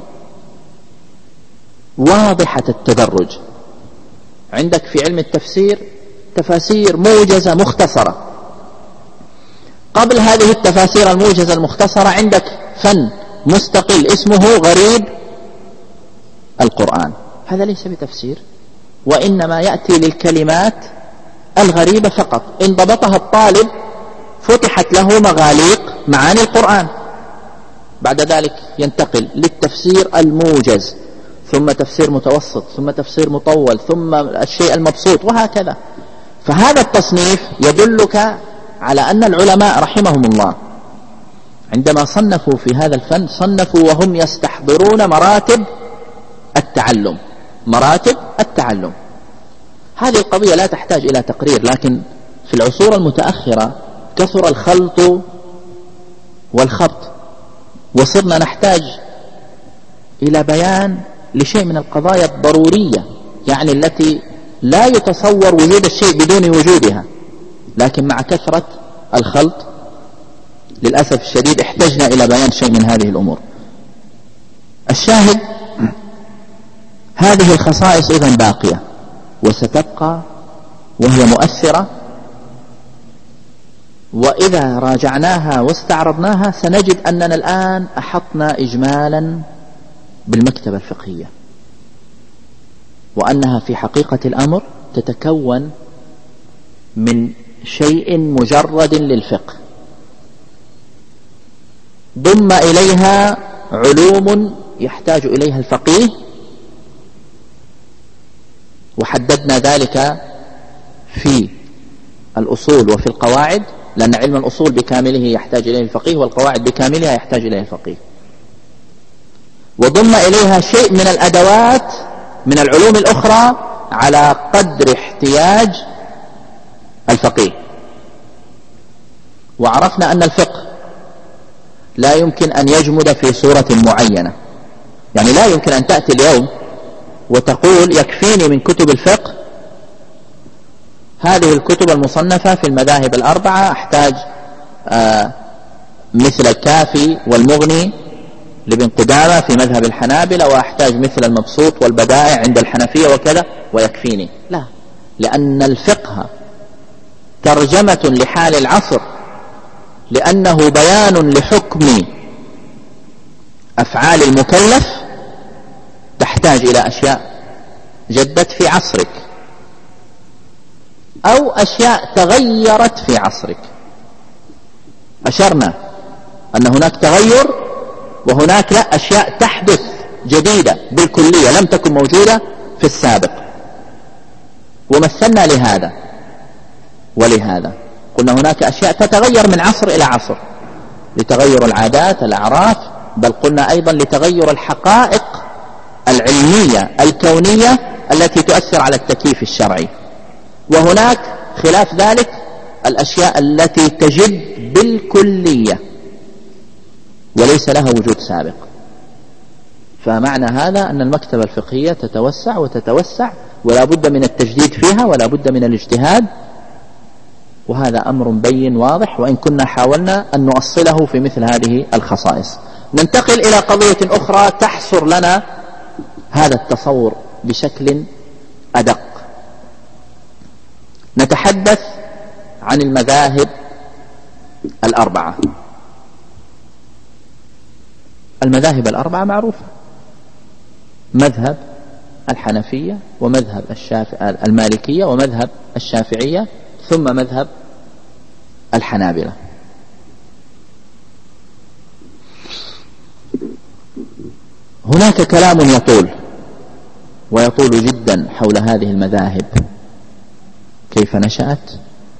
واضحة التدرج. عندك في علم التفسير تفاسير موجزة مختصرة، قبل هذه التفاسير الموجزة المختصرة عندك فن مستقل اسمه غريب القرآن. هذا ليس بتفسير، وإنما يأتي للكلمات الغريبة فقط، إن ضبطها الطالب فتحت له مغاليق معاني القرآن. بعد ذلك ينتقل للتفسير الموجز، ثم تفسير متوسط، ثم تفسير مطول، ثم الشيء المبسوط، وهكذا. فهذا التصنيف يدلك على أن العلماء رحمهم الله عندما صنفوا في هذا الفن صنفوا وهم يستحضرون مراتب التعلم. مراتب التعلم هذه القضية لا تحتاج إلى تقرير، لكن في العصور المتأخرة كثر الخلط والخبط، وصرنا نحتاج إلى بيان لشيء من القضايا الضرورية، يعني التي لا يتصور وجود الشيء بدون وجودها، لكن مع كثرة الخلط للأسف الشديد احتجنا إلى بيان شيء من هذه الأمور. الشاهد هذه الخصائص إذن باقية وستبقى وهي مؤثرة، وإذا راجعناها واستعرضناها سنجد أننا الآن أحطنا إجمالا بالمكتبة الفقهية، وأنها في حقيقة الأمر تتكون من شيء مجرد للفقه ضم إليها علوم يحتاج إليها الفقيه، وحددنا ذلك في الأصول وفي القواعد، لأن علم الأصول بكامله يحتاج إليه الفقيه، والقواعد بكاملها يحتاج إليه الفقيه. وضم إليها شيء من الأدوات من العلوم الأخرى على قدر احتياج الفقيه. وعرفنا أن الفقه لا يمكن أن يجمد في صورة معينة، يعني لا يمكن أن تأتي اليوم وتقول يكفيني من كتب الفقه هذه الكتب المصنفة في المذاهب الأربعة، أحتاج مثل الكافي والمغني لابن قدامة في مذهب الحنابلة، وأحتاج مثل المبسوط والبدائع عند الحنفية وكذا ويكفيني. لا، لأن الفقه ترجمة لحال العصر، لأنه بيان لحكم أفعال المكلف تحتاج إلى أشياء جدت في عصرك أو أشياء تغيرت في عصرك. أشرنا أن هناك تغير وهناك لا أشياء تحدث جديدة بالكلية لم تكن موجودة في السابق، ومثلنا لهذا ولهذا. قلنا هناك أشياء تتغير من عصر إلى عصر لتغير العادات الأعراف، بل قلنا أيضا لتغير الحقائق العلمية الكونية التي تؤثر على التكييف الشرعي. وهناك خلاف ذلك الأشياء التي تجد بالكلية وليس لها وجود سابق. فمعنى هذا أن المكتبة الفقهية تتوسع وتتوسع، ولا بد من التجديد فيها ولا بد من الاجتهاد، وهذا أمر بين واضح، وإن كنا حاولنا أن نؤصله في مثل هذه الخصائص. ننتقل إلى قضية أخرى تحصر لنا هذا التصور بشكل أدق. نتحدث عن المذاهب الأربعة. المذاهب الأربعة معروفة: مذهب الحنفية، ومذهب المالكية، ومذهب الشافعية، ثم مذهب الحنابلة. هناك كلام يطول ويطول جدا حول هذه المذاهب: كيف نشأت،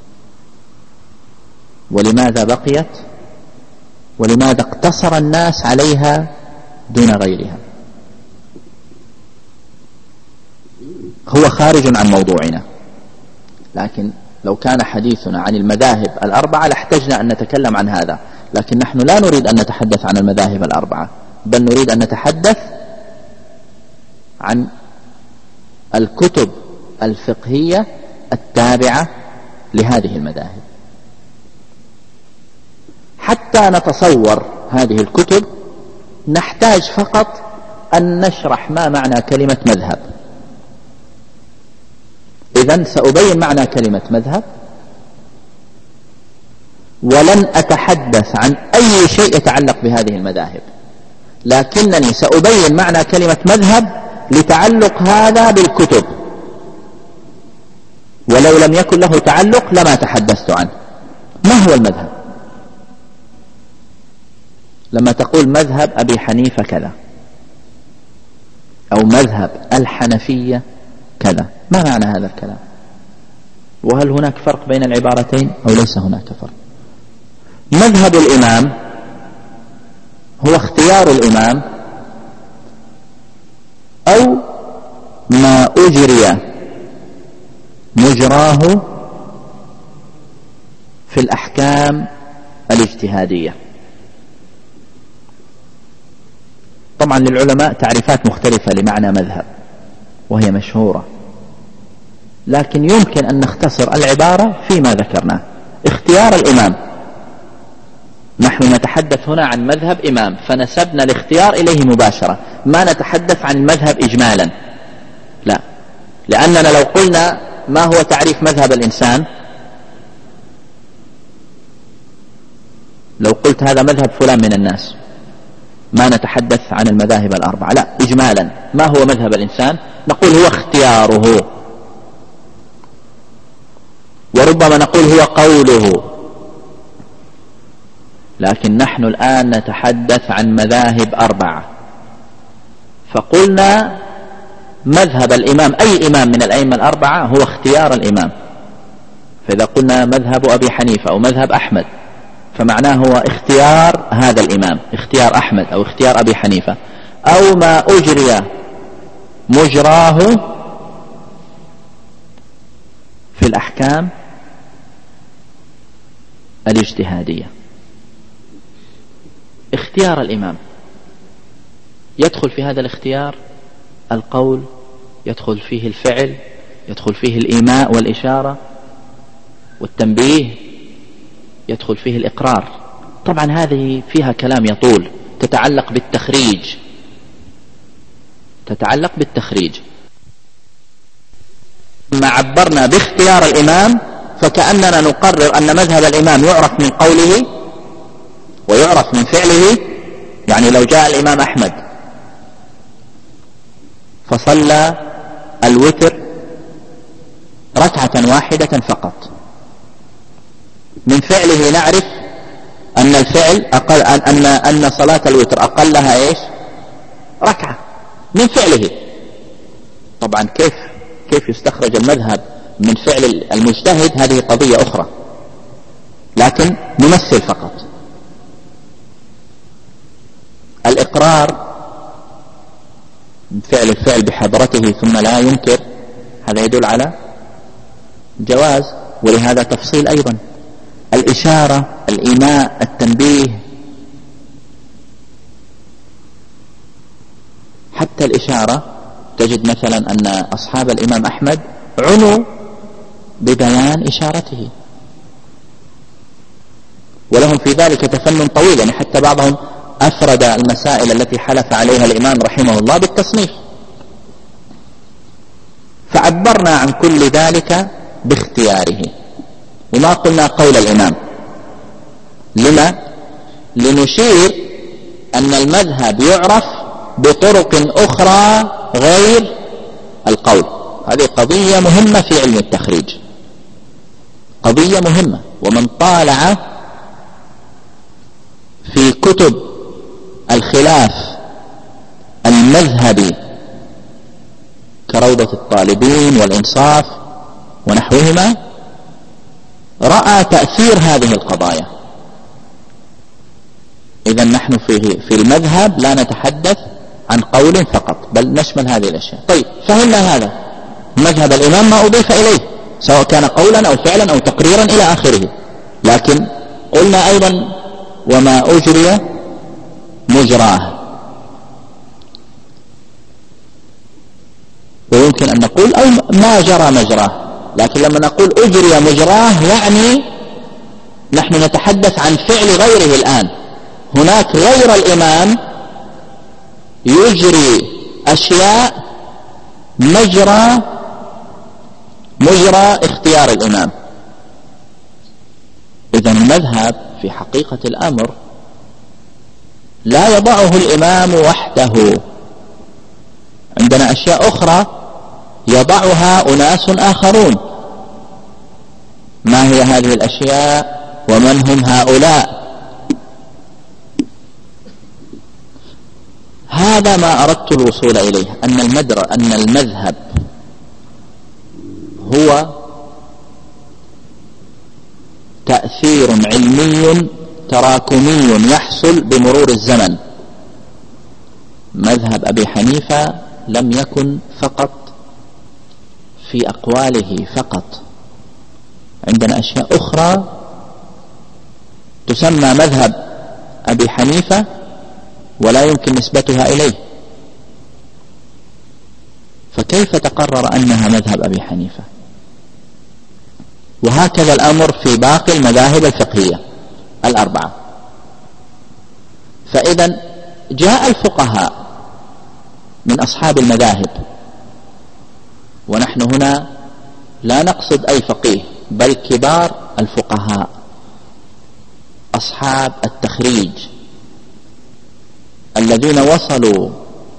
ولماذا بقيت، ولماذا اقتصر الناس عليها دون غيرها. هو خارج عن موضوعنا، لكن لو كان حديثنا عن المذاهب الأربعة لاحتجنا أن نتكلم عن هذا، لكن نحن لا نريد أن نتحدث عن المذاهب الأربعة، بل نريد أن نتحدث عن الكتب الفقهية التابعة لهذه المذاهب. حتى نتصور هذه الكتب نحتاج فقط أن نشرح ما معنى كلمة مذهب. إذن سأبين معنى كلمة مذهب، ولن أتحدث عن أي شيء يتعلق بهذه المذاهب، لكنني سأبين معنى كلمة مذهب لتعلق هذا بالكتب، ولو لم يكن له تعلق لما تحدثت عنه. ما هو المذهب؟ لما تقول مذهب أبي حنيفة كذا، أو مذهب الحنفية كذا، ما معنى هذا الكلام؟ وهل هناك فرق بين العبارتين أو ليس هناك فرق؟ مذهب الإمام هو اختيار الإمام أو ما أجري مجراه في الأحكام الاجتهادية. طبعا للعلماء تعريفات مختلفة لمعنى مذهب وهي مشهورة، لكن يمكن أن نختصر العبارة فيما ذكرناه: اختيار الإمام. نحن نتحدث هنا عن مذهب إمام، فنسبنا الاختيار إليه مباشرة، ما نتحدث عن المذهب إجمالا، لا، لأننا لو قلنا ما هو تعريف مذهب الإنسان، لو قلت هذا مذهب فلان من الناس، ما نتحدث عن المذاهب الأربعة، لا، إجمالا ما هو مذهب الإنسان؟ نقول هو اختياره، وربما نقول هو قوله. لكن نحن الآن نتحدث عن مذاهب أربعة، فقلنا مذهب الإمام، أي إمام من الأئمة الأربعة، هو اختيار الإمام. فإذا قلنا مذهب أبي حنيفة أو مذهب أحمد، فمعناه هو اختيار هذا الإمام، اختيار أحمد أو اختيار أبي حنيفة، أو ما أجري مجراه في الأحكام الاجتهادية. اختيار الإمام يدخل في هذا الاختيار القول، يدخل فيه الفعل، يدخل فيه الإيماء والإشارة والتنبيه، يدخل فيه الإقرار. طبعا هذه فيها كلام يطول، تتعلق بالتخريج. ما عبرنا باختيار الإمام فكأننا نقرر أن مذهب الإمام يعرف من قوله ويعرف من فعله. يعني لو جاء الإمام أحمد فصلى الوتر ركعة واحدة فقط، من فعله نعرف أن الفعل أقل، أن صلاة الوتر أقلها إيش؟ ركعة، من فعله. طبعا كيف يستخرج المذهب من فعل المجتهد هذه قضية أخرى، لكن نمثل فقط. الإقرار من فعل الفعل بحضرته ثم لا ينكر، هذا يدل على جواز، ولهذا تفصيل أيضا. الإشارة، الإيماء، التنبيه، حتى الإشارة تجد مثلا أن أصحاب الإمام أحمد عنوا ببيان إشارته، ولهم في ذلك تفنن طويل، يعني حتى بعضهم أفرد المسائل التي حلف عليها الإمام رحمه الله بالتصنيف. فعبرنا عن كل ذلك باختياره وما قلنا قول الإمام. لما؟ لنشير أن المذهب يعرف بطرق أخرى غير القول. هذه قضية مهمة في علم التخريج، قضية مهمة. ومن طالع في كتب الخلاف المذهبي كروضة الطالبين والإنصاف ونحوهما رأى تأثير هذه القضايا. إذا نحن في المذهب لا نتحدث عن قول فقط، بل نشمل هذه الأشياء. طيب، فهمنا هذا مذهب الإمام ما أضيف إليه سواء كان قولا أو فعلا أو تقريرا إلى آخره. لكن قلنا أيضا وما أجري مجراه، ويمكن أن نقول أو ما جرى مجراه. لكن لما نقول أجري مجراه يعني نحن نتحدث عن فعل غيره. الآن هناك غير الإمام يجري أشياء مجرى اختيار الإمام. إذن المذهب في حقيقة الأمر لا يضعه الإمام وحده، عندنا أشياء أخرى يضعها أناس آخرون. ما هي هذه الأشياء ومن هم هؤلاء؟ هذا ما أردت الوصول إليه، أن المذهب هو تأثير علمي تراكمي يحصل بمرور الزمن. مذهب أبي حنيفة لم يكن فقط في أقواله فقط، عندنا أشياء أخرى تسمى مذهب أبي حنيفة ولا يمكن نسبتها إليه، فكيف تقرر أنها مذهب أبي حنيفة؟ وهكذا الأمر في باقي المذاهب الفقهية الأربعة. فإذا جاء الفقهاء من أصحاب المذاهب، ونحن هنا لا نقصد أي فقيه بل كبار الفقهاء أصحاب التخريج الذين وصلوا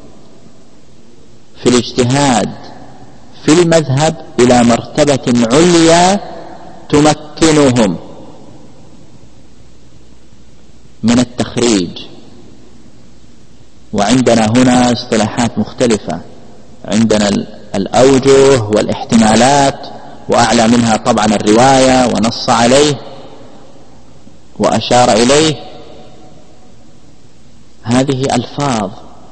في الاجتهاد في المذهب إلى مرتبة عليا تمكنهم من التخريج. وعندنا هنا اصطلاحات مختلفة، عندنا الأوجه والاحتمالات، وأعلى منها طبعا الرواية ونص عليه وأشار إليه. هذه ألفاظ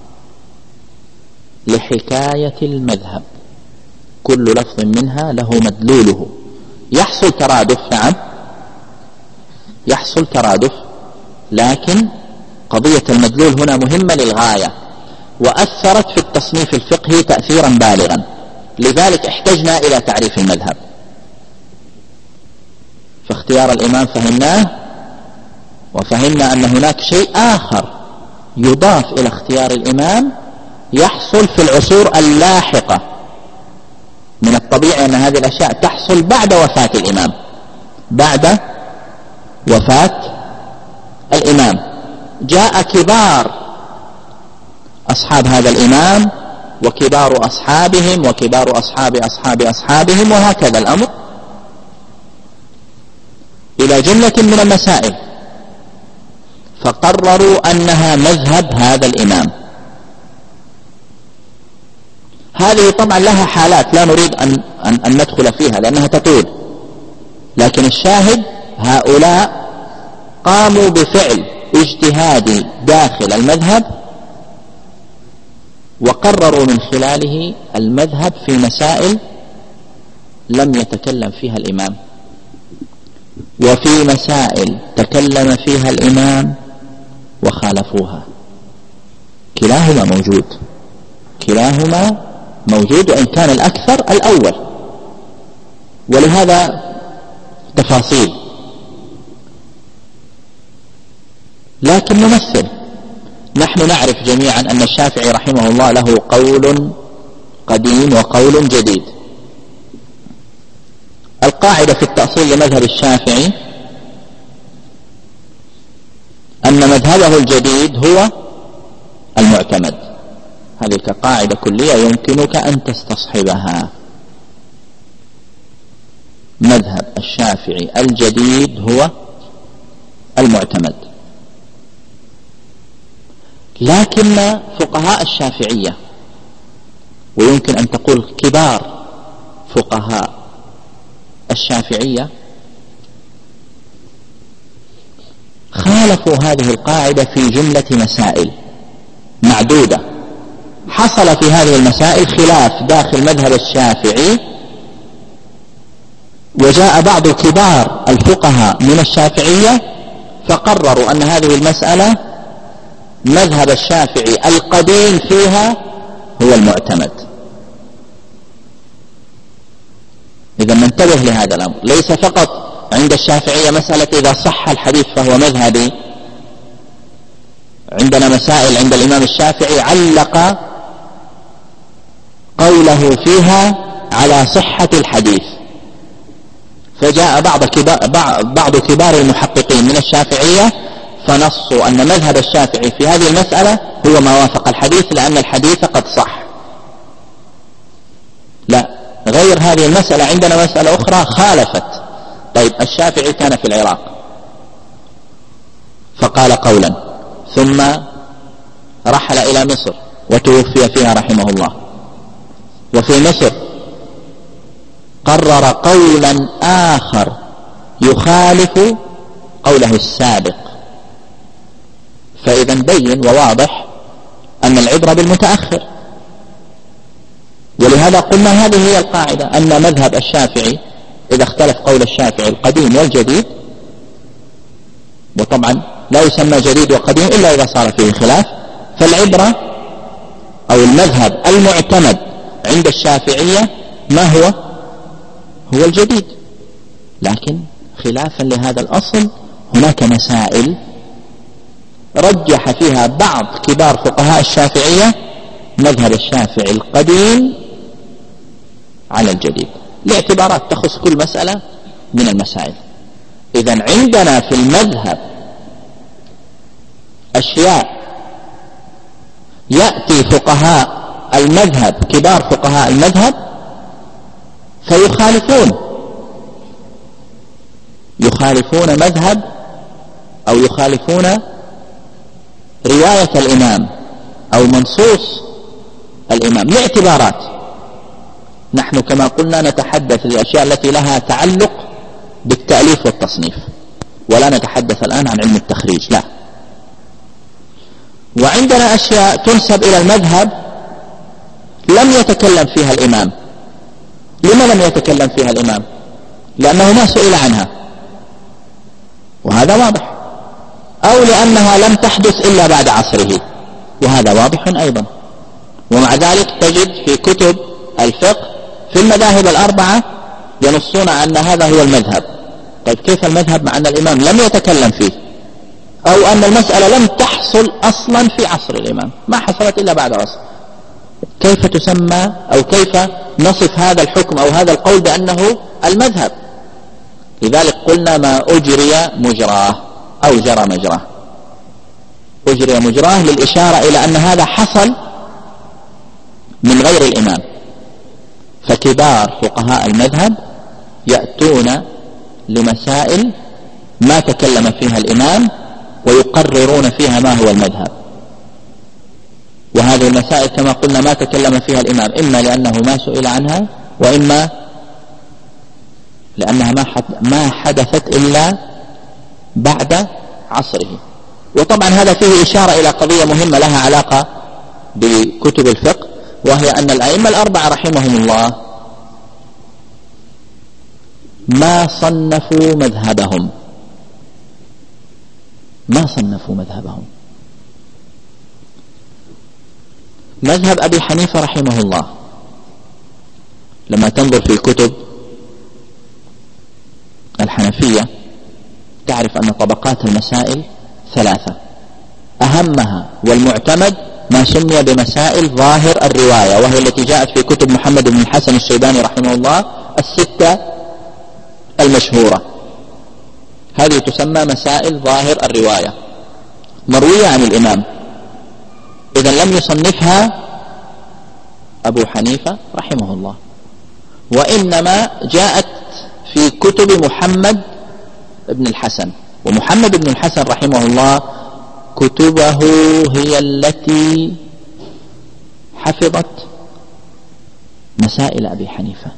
لحكاية المذهب، كل لفظ منها له مدلوله. يحصل ترادف، نعم يحصل ترادف، لكن قضية المدلول هنا مهمة للغاية، وأثرت في التصنيف الفقهي تأثيرا بالغا. لذلك احتجنا إلى تعريف المذهب. فاختيار الإمام فهمناه، وفهمنا أن هناك شيء آخر يضاف إلى اختيار الإمام يحصل في العصور اللاحقة. من الطبيعي أن هذه الأشياء تحصل بعد وفاة الإمام، بعد وفاة الإمام. جاء كبار أصحاب هذا الإمام وكبار أصحابهم وكبار أصحاب أصحاب أصحابهم، وهكذا الأمر إلى جملة من المسائل، فقرروا أنها مذهب هذا الإمام. هذه طبعا لها حالات لا نريد أن ندخل فيها لأنها تطول، لكن الشاهد هؤلاء قاموا بفعل اجتهادي داخل المذهب وقرروا من خلاله المذهب في مسائل لم يتكلم فيها الإمام، وفي مسائل تكلم فيها الإمام وخالفوها. كلاهما موجود، كلاهما موجود، وإن كان الأكثر الأول. ولهذا تفاصيل، لكن نمثل. نحن نعرف جميعا أن الشافعي رحمه الله له قول قديم وقول جديد. القاعدة في التأصيل لمذهب الشافعي أن مذهبه الجديد هو المعتمد. هذه كقاعدة كلية يمكنك أن تستصحبها. مذهب الشافعي الجديد هو المعتمد. لكن فقهاء الشافعية، ويمكن أن تقول كبار فقهاء الشافعية، خالفوا هذه القاعدة في جملة مسائل معدودة. حصل في هذه المسائل خلاف داخل مذهب الشافعي، وجاء بعض كبار الفقهاء من الشافعية فقرروا أن هذه المسألة مذهب الشافعي القديم فيها هو المعتمد. إذا ننتبه لهذا الأمر، ليس فقط عند الشافعية مسألة إذا صح الحديث فهو مذهبي. عندنا مسائل عند الإمام الشافعي علق قوله فيها على صحة الحديث، فجاء بعض كبار المحققين من الشافعية فنصوا أن مذهب الشافعي في هذه المسألة هو ما وافق الحديث لأن الحديث قد صح. لا، غير هذه المسألة عندنا مسألة أخرى خالفت. طيب، الشافعي كان في العراق فقال قولا، ثم رحل إلى مصر وتوفي فيها رحمه الله، وفي مصر قرر قولا آخر يخالف قوله السابق. فإذا بين وواضح أن العبرة بالمتأخر. ولهذا قلنا هذه هي القاعدة، أن مذهب الشافعي إذا اختلف قول الشافعي القديم والجديد، وطبعا لا يسمى جديد وقديم إلا إذا صار فيه خلاف، فالعبرة أو المذهب المعتمد عند الشافعية ما هو الجديد. لكن خلافا لهذا الأصل هناك مسائل رجح فيها بعض كبار فقهاء الشافعية مذهب الشافعي القديم على الجديد، لاعتبارات تخص كل مسألة من المسائل. إذن عندنا في المذهب أشياء يأتي فقهاء المذهب كبار فقهاء المذهب يخالفون مذهب أو يخالفون رواية الإمام أو منصوص الإمام لاعتبارات. نحن كما قلنا نتحدث الأشياء التي لها تعلق بالتأليف والتصنيف، ولا نتحدث الآن عن علم التخريج، لا. وعندنا أشياء تنسب إلى المذهب لم يتكلم فيها الإمام. لما لم يتكلم فيها الإمام؟ لأنه ما سئل عنها، وهذا واضح، أو لأنها لم تحدث إلا بعد عصره، وهذا واضح أيضا. ومع ذلك تجد في كتب الفقه في المذاهب الأربعة ينصون أن هذا هو المذهب. طيب، كيف المذهب مع أن الإمام لم يتكلم فيه، أو أن المسألة لم تحصل أصلا في عصر الإمام، ما حصلت إلا بعد عصر؟ كيف تسمى أو كيف نصف هذا الحكم أو هذا القول بأنه المذهب؟ لذلك قلنا ما أجري مجراه أو جرى مجراه. أجري مجراه للإشارة إلى أن هذا حصل من غير الإمام. فكبار فقهاء المذهب يأتون لمسائل ما تكلم فيها الإمام ويقررون فيها ما هو المذهب. وهذه المسائل كما قلنا ما تكلم فيها الإمام، إما لأنه ما سئل عنها، وإما لأنها ما حدثت إلا بعد عصره. وطبعا هذا فيه إشارة إلى قضية مهمة لها علاقة بكتب الفقه، وهي أن الأئمة الأربعة رحمهم الله ما صنفوا مذهبهم. مذهب أبي حنيفة رحمه الله لما تنظر في كتب الحنفية تعرف أن طبقات المسائل ثلاثة، أهمها والمعتمد ما سمي بمسائل ظاهر الرواية، وهي التي جاءت في كتب محمد بن الحسن الشيباني رحمه الله الستة المشهورة، هذه تسمى مسائل ظاهر الرواية مروية عن الإمام. إذن لم يصنفها أبو حنيفة رحمه الله، وإنما جاءت في كتب محمد بن الحسن، ومحمد بن الحسن رحمه الله كتبه هي التي حفظت مسائل أبي حنيفة،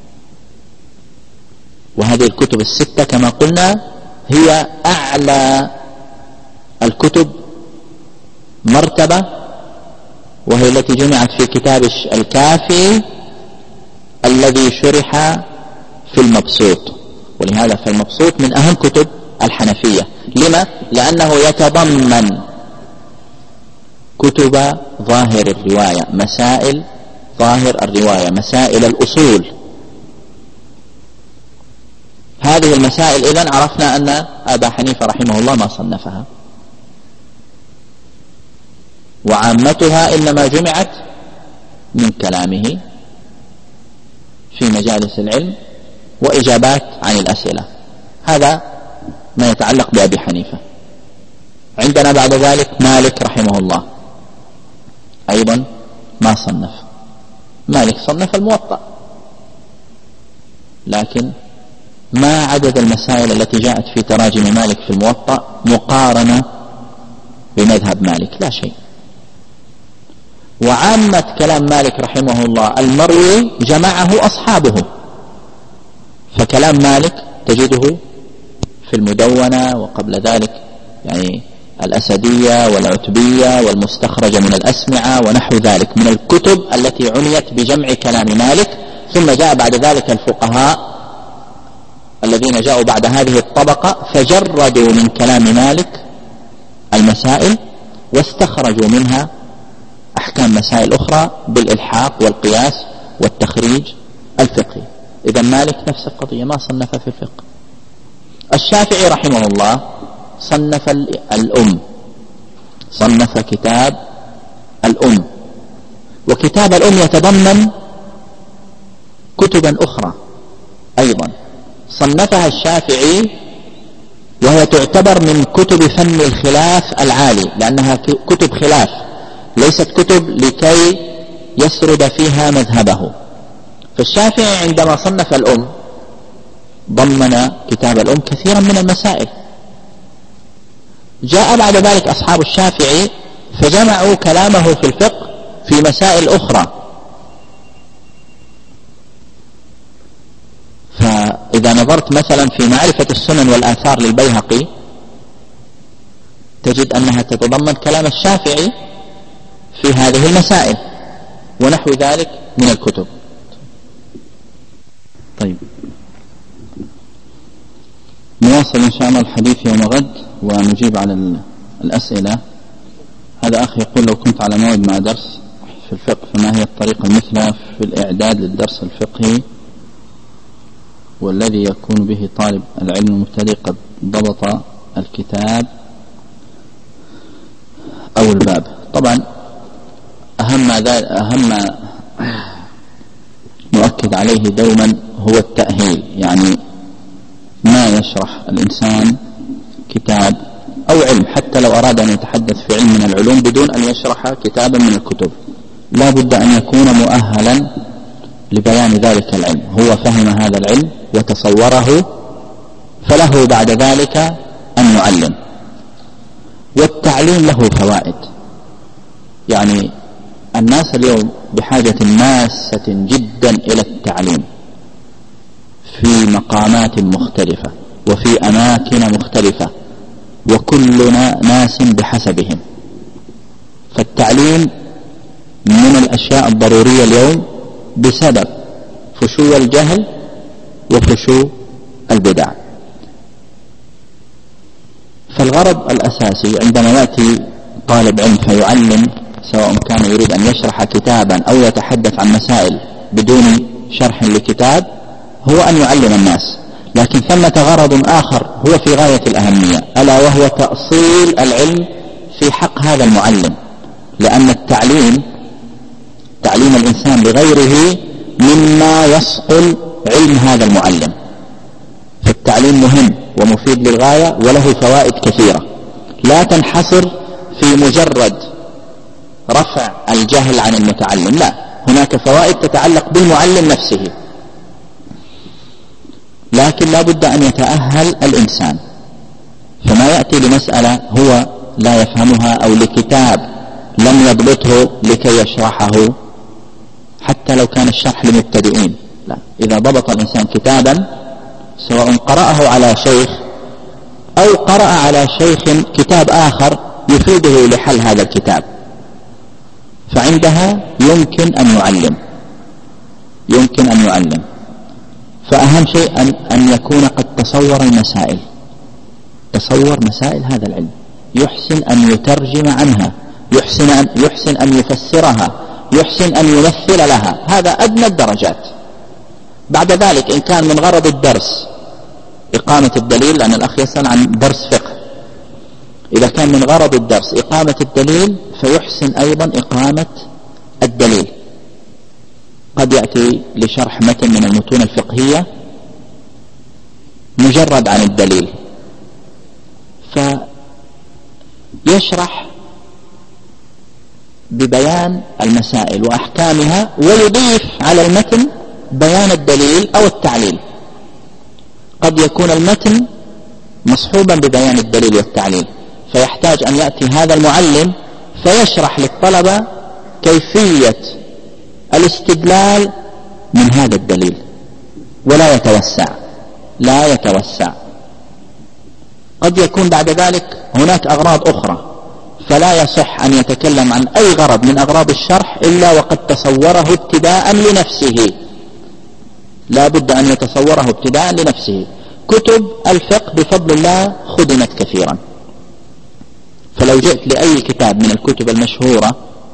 وهذه الكتب الستة كما قلنا هي أعلى الكتب مرتبة، وهي التي جمعت في كتاب الكافي الذي شرح في المبسوط، ولهذا في المبسوط من أهم كتب الحنفية. لما؟ لأنه يتضمن كتب ظاهر الرواية، مسائل ظاهر الرواية، مسائل الأصول. هذه المسائل إذن عرفنا أن أبا حنيفة رحمه الله ما صنفها، وعامتها إنما جمعت من كلامه في مجالس العلم وإجابات عن الأسئلة. هذا ما يتعلق بأبي حنيفة. عندنا بعد ذلك مالك رحمه الله أيضا ما صنف. مالك صنف الموطأ، لكن ما عدد المسائل التي جاءت في تراجم مالك في الموطأ مقارنة بمذهب مالك؟ لا شيء. وعامة كلام مالك رحمه الله المروي جمعه أصحابه، فكلام مالك تجده في المدونة، وقبل ذلك يعني الأسدية والعتبية والمستخرجة من الأسمعة ونحو ذلك من الكتب التي عنيت بجمع كلام مالك. ثم جاء بعد ذلك الفقهاء الذين جاءوا بعد هذه الطبقة فجردوا من كلام مالك المسائل واستخرجوا منها أحكام مسائل أخرى بالإلحاق والقياس والتخريج الفقهي. إذا مالك نفس القضية ما صنف في الفقه. الشافعي رحمه الله صنف الأم، صنف كتاب الأم، وكتاب الأم يتضمن كتبا أخرى أيضا صنفها الشافعي، وهي تعتبر من كتب فن الخلاف العالي، لأنها كتب خلاف ليست كتب لكي يسرد فيها مذهبه. فالشافعي عندما صنف الأم ضمن كتاب الأم كثيرا من المسائل. جاء بعد ذلك أصحاب الشافعي فجمعوا كلامه في الفقه في مسائل أخرى. فإذا نظرت مثلا في معرفة السنن والآثار للبيهقي تجد أنها تتضمن كلام الشافعي في هذه المسائل ونحو ذلك من الكتب. طيب، نواصل إن شاء الله الحديث يوم غد ونجيب على الأسئلة. هذا أخي يقول: لو كنت على موعد مع درس في الفقه فما هي الطريقة المثلى في الإعداد للدرس الفقهي والذي يكون به طالب العلم المبتدئ قد ضبط الكتاب أو الباب؟ طبعا أهم ما نؤكد عليه دوما هو التأهيل، يعني ما يشرح الإنسان كتاب أو علم، حتى لو أراد أن يتحدث في علم من العلوم بدون أن يشرح كتابا من الكتب لا بد أن يكون مؤهلا لبيان ذلك العلم، هو فهم هذا العلم وتصوره، فله بعد ذلك أن يعلم. والتعليم له فوائد، يعني الناس اليوم بحاجة ماسة جدا إلى التعليم في مقامات مختلفة وفي أماكن مختلفة، وكل ناس بحسبهم. فالتعليم من الأشياء الضرورية اليوم بسبب فشو الجهل وفشو البدع. فالغرض الأساسي عندما يأتي طالب علم فيعلم سواء كان يريد أن يشرح كتابا أو يتحدث عن مسائل بدون شرح لكتاب هو أن يعلم الناس. لكن ثمة غرض آخر هو في غاية الأهمية، ألا وهو تأصيل العلم في حق هذا المعلم، لأن تعليم الإنسان لغيره مما يصقل علم هذا المعلم. فالتعليم مهم ومفيد للغاية وله فوائد كثيرة لا تنحصر في مجرد رفع الجهل عن المتعلم، لا، هناك فوائد تتعلق بالمعلم نفسه. لكن لا بد أن يتأهل الإنسان، فما يأتي لمسألة هو لا يفهمها أو لكتاب لم يضبطه لكي يشرحه، حتى لو كان الشرح لمبتدئين، لا، إذا ضبط الإنسان كتابا سواء قرأه على شيخ أو قرأ على شيخ كتاب آخر يفيده لحل هذا الكتاب، فعندها يمكن أن يعلم. فأهم شيء أن يكون قد تصور مسائل هذا العلم، يحسن أن يترجم عنها، يحسن أن يفسرها، يحسن أن يمثل لها، هذا أدنى الدرجات. بعد ذلك إن كان من غرض الدرس إقامة الدليل، لأن الأخ يسأل عن درس فقه، إذا كان من غرض الدرس إقامة الدليل فيحسن أيضا إقامة الدليل. قد يأتي لشرح متن من المتون الفقهية مجرد عن الدليل، فيشرح ببيان المسائل وأحكامها ويضيف على المتن بيان الدليل أو التعليل. قد يكون المتن مصحوبا ببيان الدليل والتعليل، فيحتاج أن يأتي هذا المعلم فيشرح للطلبة كيفية الاستدلال من هذا الدليل، ولا يتوسع. قد يكون بعد ذلك هناك أغراض أخرى، فلا يصح أن يتكلم عن أي غرض من أغراض الشرح إلا وقد تصوره ابتداء لنفسه، لا بد أن يتصوره ابتداء لنفسه. كتب الفقه بفضل الله خدمت كثيرا، فلو جئت لأي كتاب من الكتب المشهورة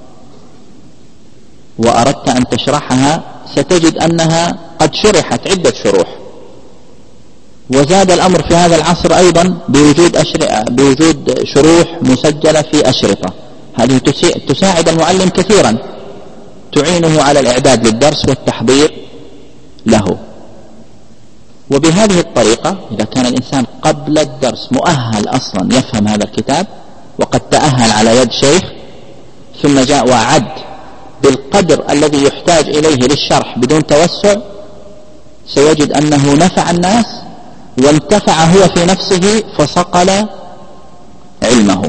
وأردت أن تشرحها ستجد أنها قد شرحت عدة شروح. وزاد الأمر في هذا العصر أيضا بوجود شروح مسجلة في أشرطة، هذه تساعد المعلم كثيرا، تعينه على الإعداد للدرس والتحضير له. وبهذه الطريقة إذا كان الإنسان قبل الدرس مؤهل أصلا يفهم هذا الكتاب وقد تأهل على يد شيخ، ثم جاء وعد بالقدر الذي يحتاج إليه للشرح بدون توسع، سيجد أنه نفع الناس وانتفع هو في نفسه فصقل علمه.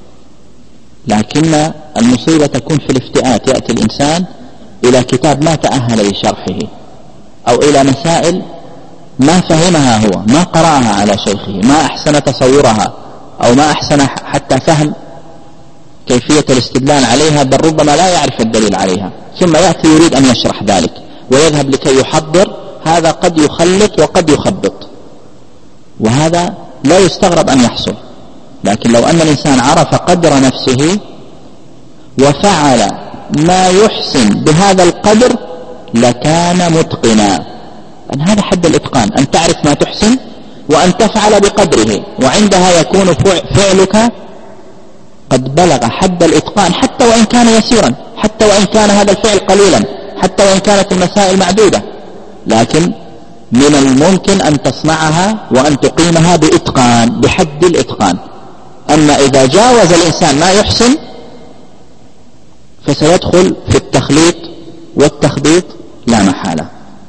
لكن المصيبة تكون في الافتئات، يأتي الإنسان إلى كتاب ما تأهل لشرحه أو إلى مسائل ما فهمها هو، ما قرأها على شيخه، ما أحسن تصورها أو ما أحسن حتى فهم كيفية الاستدلال عليها، بل ربما لا يعرف الدليل عليها، ثم يأتي يريد أن يشرح ذلك ويذهب لكي يحضر، هذا قد يخلط وقد يخبط، وهذا لا يستغرب أن يحصل. لكن لو أن الإنسان عرف قدر نفسه وفعل ما يحسن بهذا القدر لكان متقنا. أن هذا حد الإتقان، أن تعرف ما تحسن وأن تفعل بقدره، وعندها يكون فعلك قد بلغ حد الإتقان، حتى وإن كان يسيرا، حتى وإن كان هذا الفعل قليلا، حتى وإن كانت المسائل معدودة، لكن من الممكن أن تصنعها وأن تقيمها بإتقان، بحد الإتقان. أما إذا جاوز الإنسان ما يحسن فسيدخل في التخليط والتخبيط لا محالة.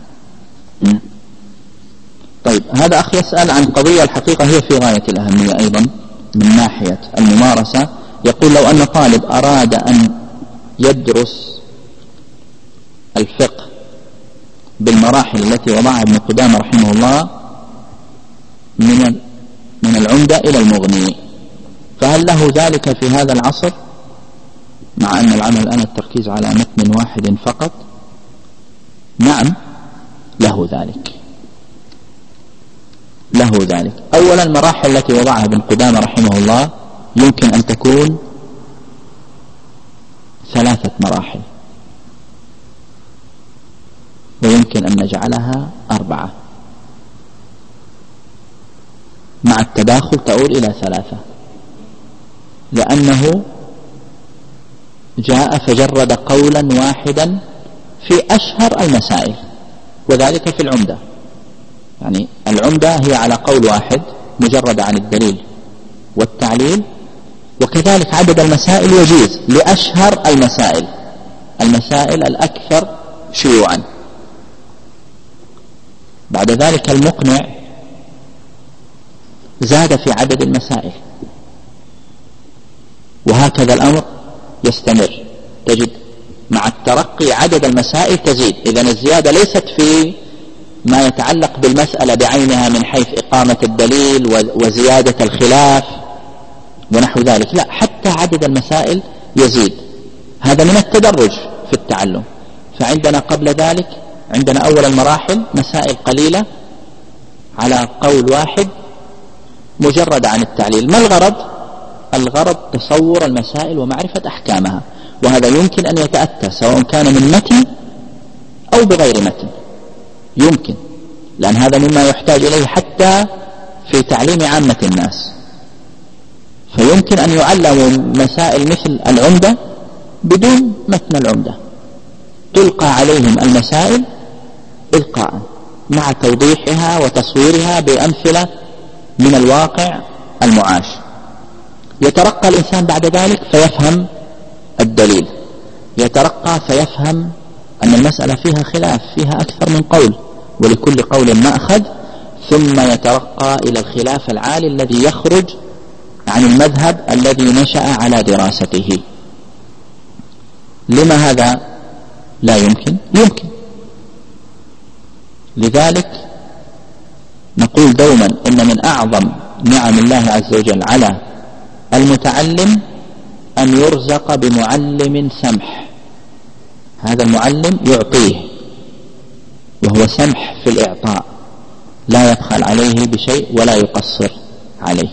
طيب، هذا أخ يسأل عن قضية الحقيقة هي في غاية الأهمية أيضا من ناحية الممارسة. يقول: لو أن طالب أراد أن يدرس الفقه بالمراحل التي وضعها ابن قدامة رحمه الله من العمدة إلى المغني، فهل له ذلك في هذا العصر، مع أن العمل الآن التركيز على متن واحد فقط؟ نعم، له ذلك. أولا، المراحل التي وضعها ابن قدامة رحمه الله يمكن أن تكون مراحل، ويمكن أن نجعلها 4 مع التداخل تؤول إلى 3، لأنه جاء فجرد قولا واحدا في أشهر المسائل، وذلك في العمدة. يعني العمدة هي على قول واحد مجرد عن الدليل والتعليل، وكذلك عدد المسائل يجيز لأشهر المسائل الأكثر شيوعا. بعد ذلك المقنع زاد في عدد المسائل، وهكذا الأمر يستمر. تجد مع الترقي عدد المسائل تزيد. إذن الزيادة ليست في ما يتعلق بالمسألة بعينها من حيث إقامة الدليل وزيادة الخلاف ونحو ذلك، لا، حتى عدد المسائل يزيد. هذا من التدرج في التعلم. فعندنا قبل ذلك عندنا أول المراحل مسائل قليلة على قول واحد مجرد عن التعليل. ما الغرض؟ الغرض تصور المسائل ومعرفة أحكامها، وهذا يمكن أن يتأتى سواء كان من متن أو بغير متن، يمكن، لأن هذا مما يحتاج إليه حتى في تعليم عامة الناس. فيمكن أن يعلم مسائل مثل العمدة بدون متن العمدة، تلقى عليهم المسائل إلقاء مع توضيحها وتصويرها بأمثلة من الواقع المعاش. يترقى الإنسان بعد ذلك فيفهم الدليل، يترقى فيفهم أن المسألة فيها خلاف، فيها أكثر من قول، ولكل قول مأخذ، ثم يترقى إلى الخلاف العالي الذي يخرج عن المذهب الذي نشأ على دراسته. لما هذا لا يمكن؟ يمكن. لذلك نقول دوما إن من أعظم نعم الله عز وجل على المتعلم أن يرزق بمعلم سمح. هذا المعلم يعطيه وهو سمح في الإعطاء، لا يبخل عليه بشيء ولا يقصر عليه.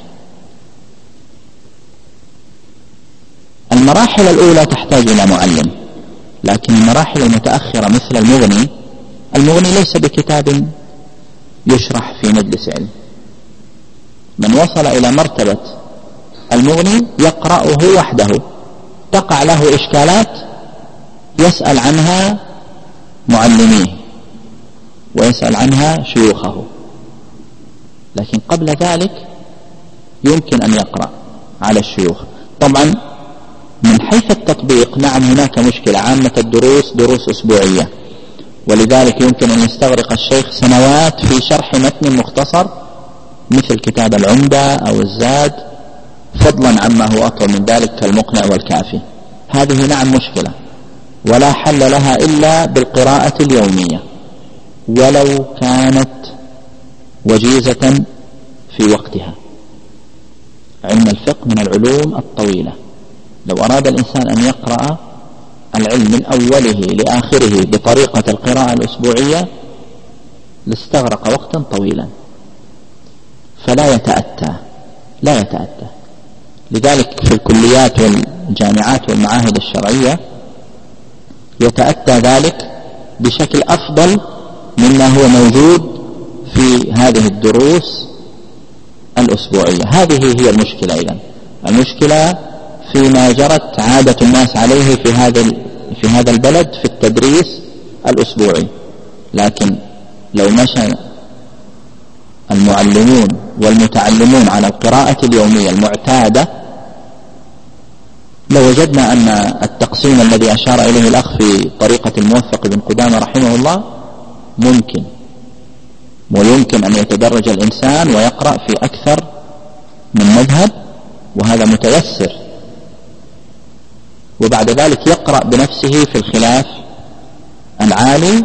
المراحل الأولى تحتاج إلى معلم، لكن المراحل المتأخرة مثل المغني ليس بكتاب يشرح في مجلس علم. من وصل إلى مرتبة المغني يقرأه وحده، تقع له إشكالات يسأل عنها معلميه ويسأل عنها شيوخه، لكن قبل ذلك يمكن أن يقرأ على الشيوخ. طبعا من حيث التطبيق نعم هناك مشكلة، عامة الدروس دروس أسبوعية، ولذلك يمكن أن يستغرق الشيخ سنوات في شرح متن مختصر مثل كتاب العمدة أو الزاد، فضلا عما هو أطول من ذلك كالمقنع والكافي. هذه نعم مشكلة، ولا حل لها إلا بالقراءة اليومية ولو كانت وجيزة في وقتها. علم الفقه من العلوم الطويلة، لو أراد الإنسان أن يقرأ العلم من أوله لآخره بطريقة القراءة الأسبوعية لاستغرق وقتا طويلا، فلا يتأتى. لذلك في الكليات والجامعات والمعاهد الشرعية يتأتى ذلك بشكل أفضل مما هو موجود في هذه الدروس الأسبوعية. هذه هي المشكلة. إذن المشكلة فيما جرت عادة الناس عليه في هذا البلد في التدريس الأسبوعي. لكن لو مشى المعلمون والمتعلمون على القراءة اليومية المعتادة لوجدنا أن التقسيم الذي أشار إليه الأخ في طريقة الموفق بن قدامة رحمه الله ممكن، ويمكن أن يتدرج الإنسان ويقرأ في أكثر من مذهب، وهذا متيسر، وبعد ذلك يقرأ بنفسه في الخلاف العالي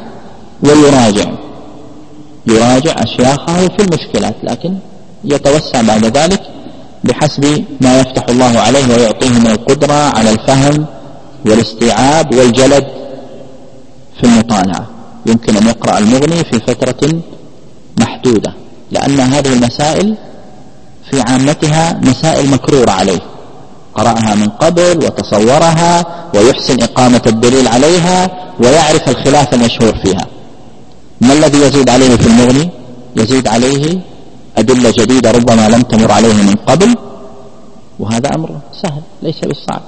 ويراجع أشياخه في المشكلات، لكن يتوسع بعد ذلك بحسب ما يفتح الله عليه ويعطيه من القدرة على الفهم والاستيعاب والجلد في المطالعة. يمكن أن يقرأ المغني في فترة محدودة، لأن هذه المسائل في عامتها مسائل مكرورة عليه، قرأها من قبل وتصورها ويحسن إقامة الدليل عليها ويعرف الخلاف المشهور فيها. ما الذي يزيد عليه في المغني؟ يزيد عليه أدلة جديدة ربما لم تمر عليه من قبل، وهذا أمر سهل ليس بالصعب.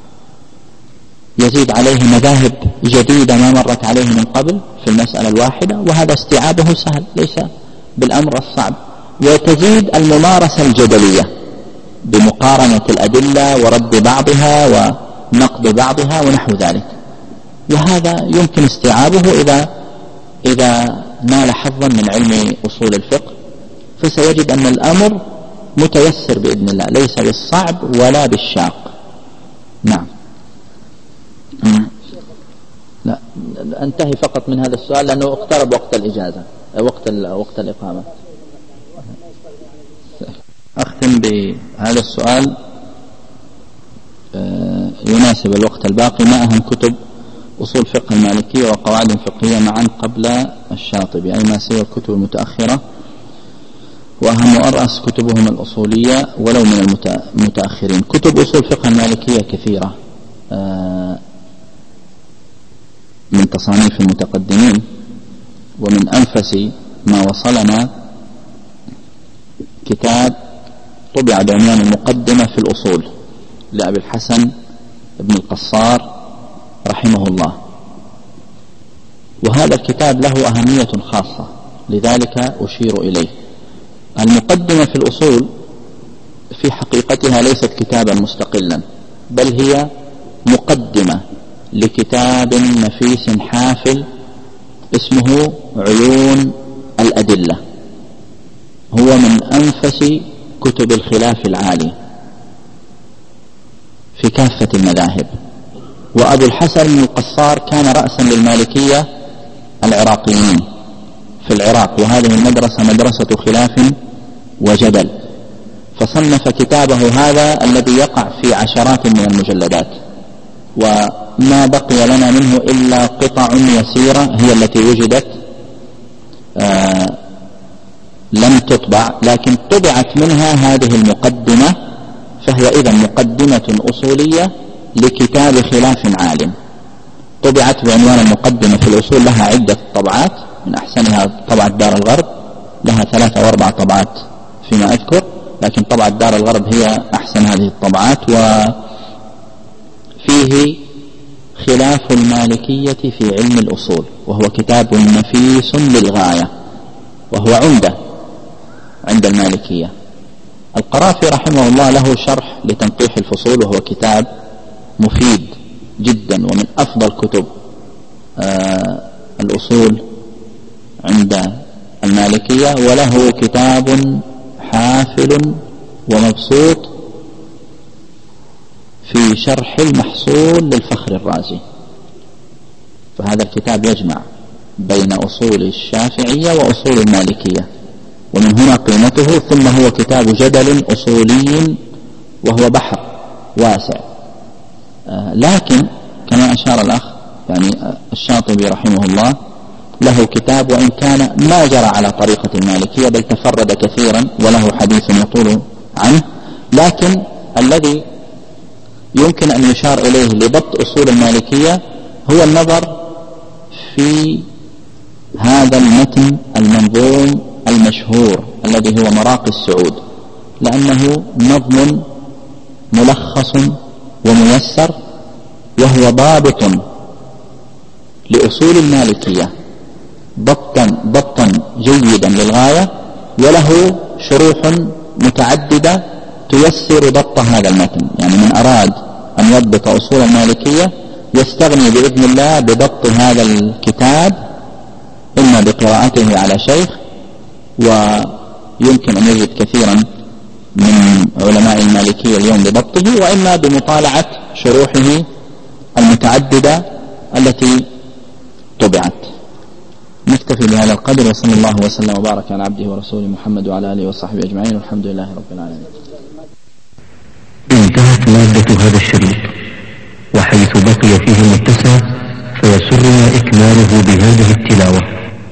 يزيد عليه مذاهب جديدة ما مرت عليه من قبل في المسألة الواحدة، وهذا استيعابه سهل ليس بالأمر الصعب. وتزيد الممارسة الجدلية بمقارنة الأدلة ورد بعضها ونقد بعضها ونحو ذلك، وهذا يمكن استيعابه إذا نال حظا من علم أصول الفقه، فسيجد أن الأمر متيسر بإذن الله ليس بالصعب ولا بالشاق. نعم. لا أنتهي فقط من هذا السؤال لأنه اقترب وقت الإجازة وقت الإقامة. أختم بهذا السؤال يناسب الوقت الباقي: ما أهم كتب أصول فقه المالكية وقواعد فقهية معا قبل الشاطبي، أي ما سوى الكتب المتأخرة، وأهم وأرأس كتبهم الأصولية ولو من المتأخرين. كتب أصول فقه المالكية كثيرة من تصانيف المتقدمين، ومن أنفس ما وصلنا كتاب طبع بعنوان المقدمة في الأصول لأبي الحسن ابن القصار رحمه الله، وهذا الكتاب له أهمية خاصة لذلك أشير إليه. المقدمة في الأصول في حقيقتها ليست كتابا مستقلا، بل هي مقدمة لكتاب نفيس حافل اسمه عيون الأدلة، هو من أنفس كتب الخلاف العالي في كافة المذاهب. وأبو الحسن بن القصار كان رأسا للمالكية العراقيين في العراق، وهذه المدرسة مدرسة خلاف وجدل، فصنف كتابه هذا الذي يقع في عشرات من المجلدات، وما بقي لنا منه إلا قطع يسيرة هي التي وجدت لم تطبع، لكن طبعت منها هذه المقدمة، فهي إذن مقدمة أصولية لكتاب خلاف عالم. طبعت بعنوان المقدمة في الأصول، لها عدة طبعات، من أحسنها طبعة دار الغرب، لها 3 أو 4 طبعات فيما أذكر، لكن طبعة دار الغرب هي أحسن هذه الطبعات. وفيه خلاف المالكية في علم الأصول، وهو كتاب نفيس للغاية، وهو عمدة عند المالكية. القرافي رحمه الله له شرح لتنقيح الفصول، وهو كتاب مفيد جدا ومن أفضل كتب الأصول عند المالكية، وله كتاب حافل ومبسوط في شرح المحصول للفخر الرازي، فهذا الكتاب يجمع بين أصول الشافعية وأصول المالكية، ومن هنا قيمته. ثم هو كتاب جدل أصولي وهو بحر واسع، لكن كما أشار الأخ يعني الشاطبي رحمه الله له كتاب وإن كان ما جرى على طريقة المالكية بل تفرد كثيرا وله حديث يطول عنه، لكن الذي يمكن أن يشار إليه لضبط أصول المالكية هو النظر في هذا المتن المنظوم المشهور الذي هو مراقي السعود، لأنه نظم ملخص وميسر، وهو ضابط لأصول المالكية ضبطا جيدا للغاية، وله شروح متعددة تيسر ضبط هذا المتن. يعني من أراد أن يضبط أصول المالكية يستغني بإذن الله بضبط هذا الكتاب، إما بقراءته على شيخ، ويمكن أن يجد كثيرا من علماء المالكية اليوم بضبطه، وإما بمطالعة شروحه المتعددة التي طبعت. نكتفي بهذا القدر، وصلى الله وسلم وبارك على عبده ورسوله محمد وعلى آله وصحبه أجمعين، والحمد لله رب العالمين. انتهت مادة هذا الشريط، وحيث بقي فيه متسع فيسرنا إكماله بهذه التلاوة.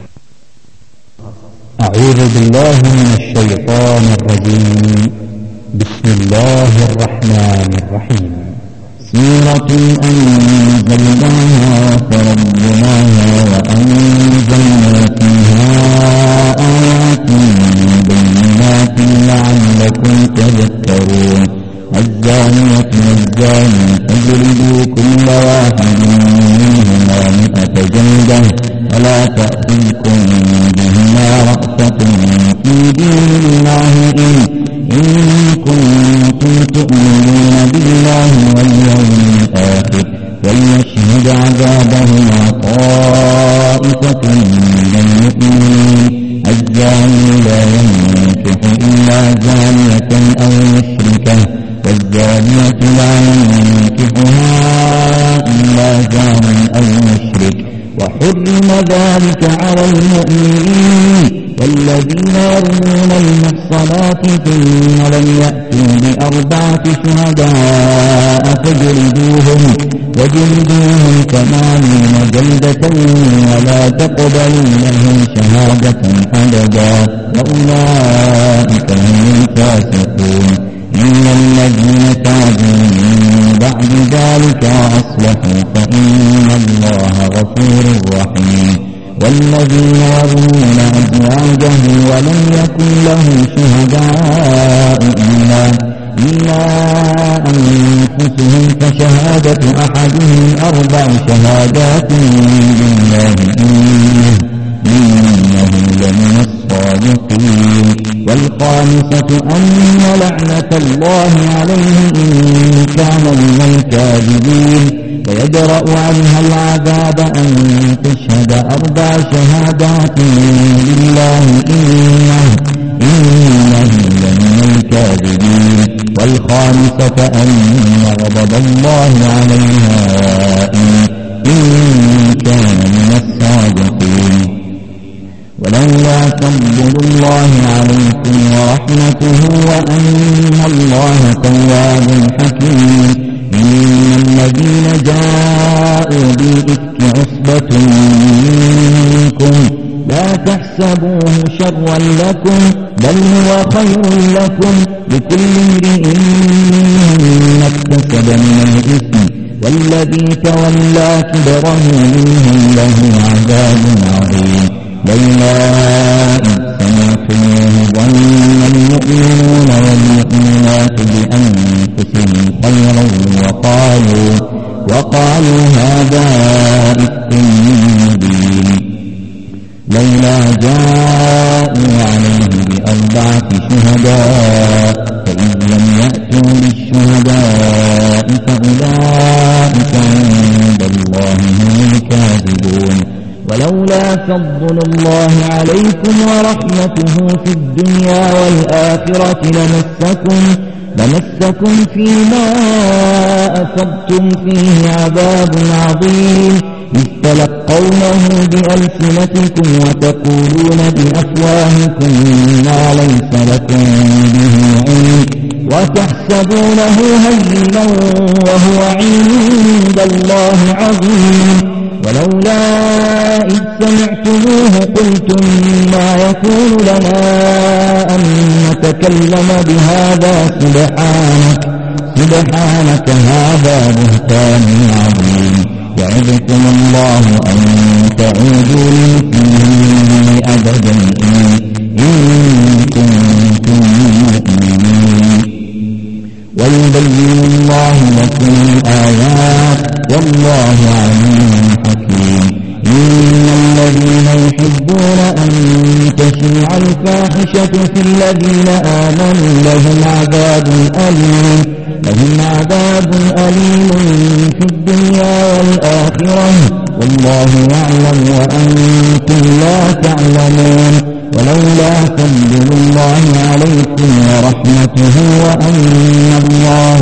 أعوذ بالله من الشيطان الرجيم. بسم الله الرحمن الرحيم. سورة أنزلناها وفرضناها وأنزلنا فيها آيات بينات لعلكم تذكرون. الزانية والزاني فاجلدوا كل واحد منهما 100 جلدة ولا تأخذكم بهما رأفة في دين الله إن كنتم تؤمنون بالله واليوم الآخر وليشهد عذابهما طائفة من المؤمنين. الزاني لا ينكح إلا زانية أو مشركة والزانية لا ينكحها إلا زان أو مشرك وحرم ذلك على المؤمنين. والذين يرمون المحصنات ثم لم يأتوا ب4 شهداء فاجلدوهم 80 جلدة ولا تقبلوا لهم شهادة أبدا وأولئك هم الفاسقون. إن الذين تابوا من بعد ذلك وأصلحوا فإن الله غفور رحيم. والذين يرمون أزواجه ولم يكن لهم شهداء إلا أنفسهم فشهادة أحدهم 4 شهادات بالله إنه لمن الصادقين. والخامسة أن لعنة الله عليه إن كان من الكاذبين فيدرأ عنها العذاب أن تشهد 4 شهادات بالله إنه لمن الكاذبين. والخامسة أن غضب الله عليها إن كان من الصادقين. ولولا فضل الله عليكم ورحمته وأن الله تواب حكيم. إن الذين جاءوا بالإفك عصبة منكم لا تحسبوه شرا لكم بل هو خير لكم لكل امرئ ما اكتسب من الإثم والذي تولى كبره منهم له عذاب عظيم. لولا إذ سمعتموه ظن المؤمنون والمؤمنات بأنفسهم خيرا وقالوا هذا إفك مبين. لولا جاءوا عليه ب4 شهداء فإذ لم يأتوا بالشهداء فأولئك عند الله هم الكاذبون. ولولا فضل الله عليكم ورحمته في الدنيا والآخرة لمسكم فيما أصبتم فيه عذاب عظيم. إذ تلقونه بألسنتكم وتقولون بأفواهكم ما ليس لكم به علم وتحسبونه هينا وهو عند الله عظيم. ولولا إذ سمعتموه قلتم ما يكون لنا أن نتكلم بهذا سبحانك هذا بهتان عظيم. يعظكم الله أن تعودوا لمثله أبدا إن كنتم مؤمنين. ويبين الله لكم الآيات والله عليم حكيم. إن الذين يحبون أن تشيع الفاحشة في الذين آمنوا لهم عذاب أليم في الدنيا والآخرة والله يعلم وأنتم لا تعلمون. ولولا فضل الله عليكم ورحمته وأن الله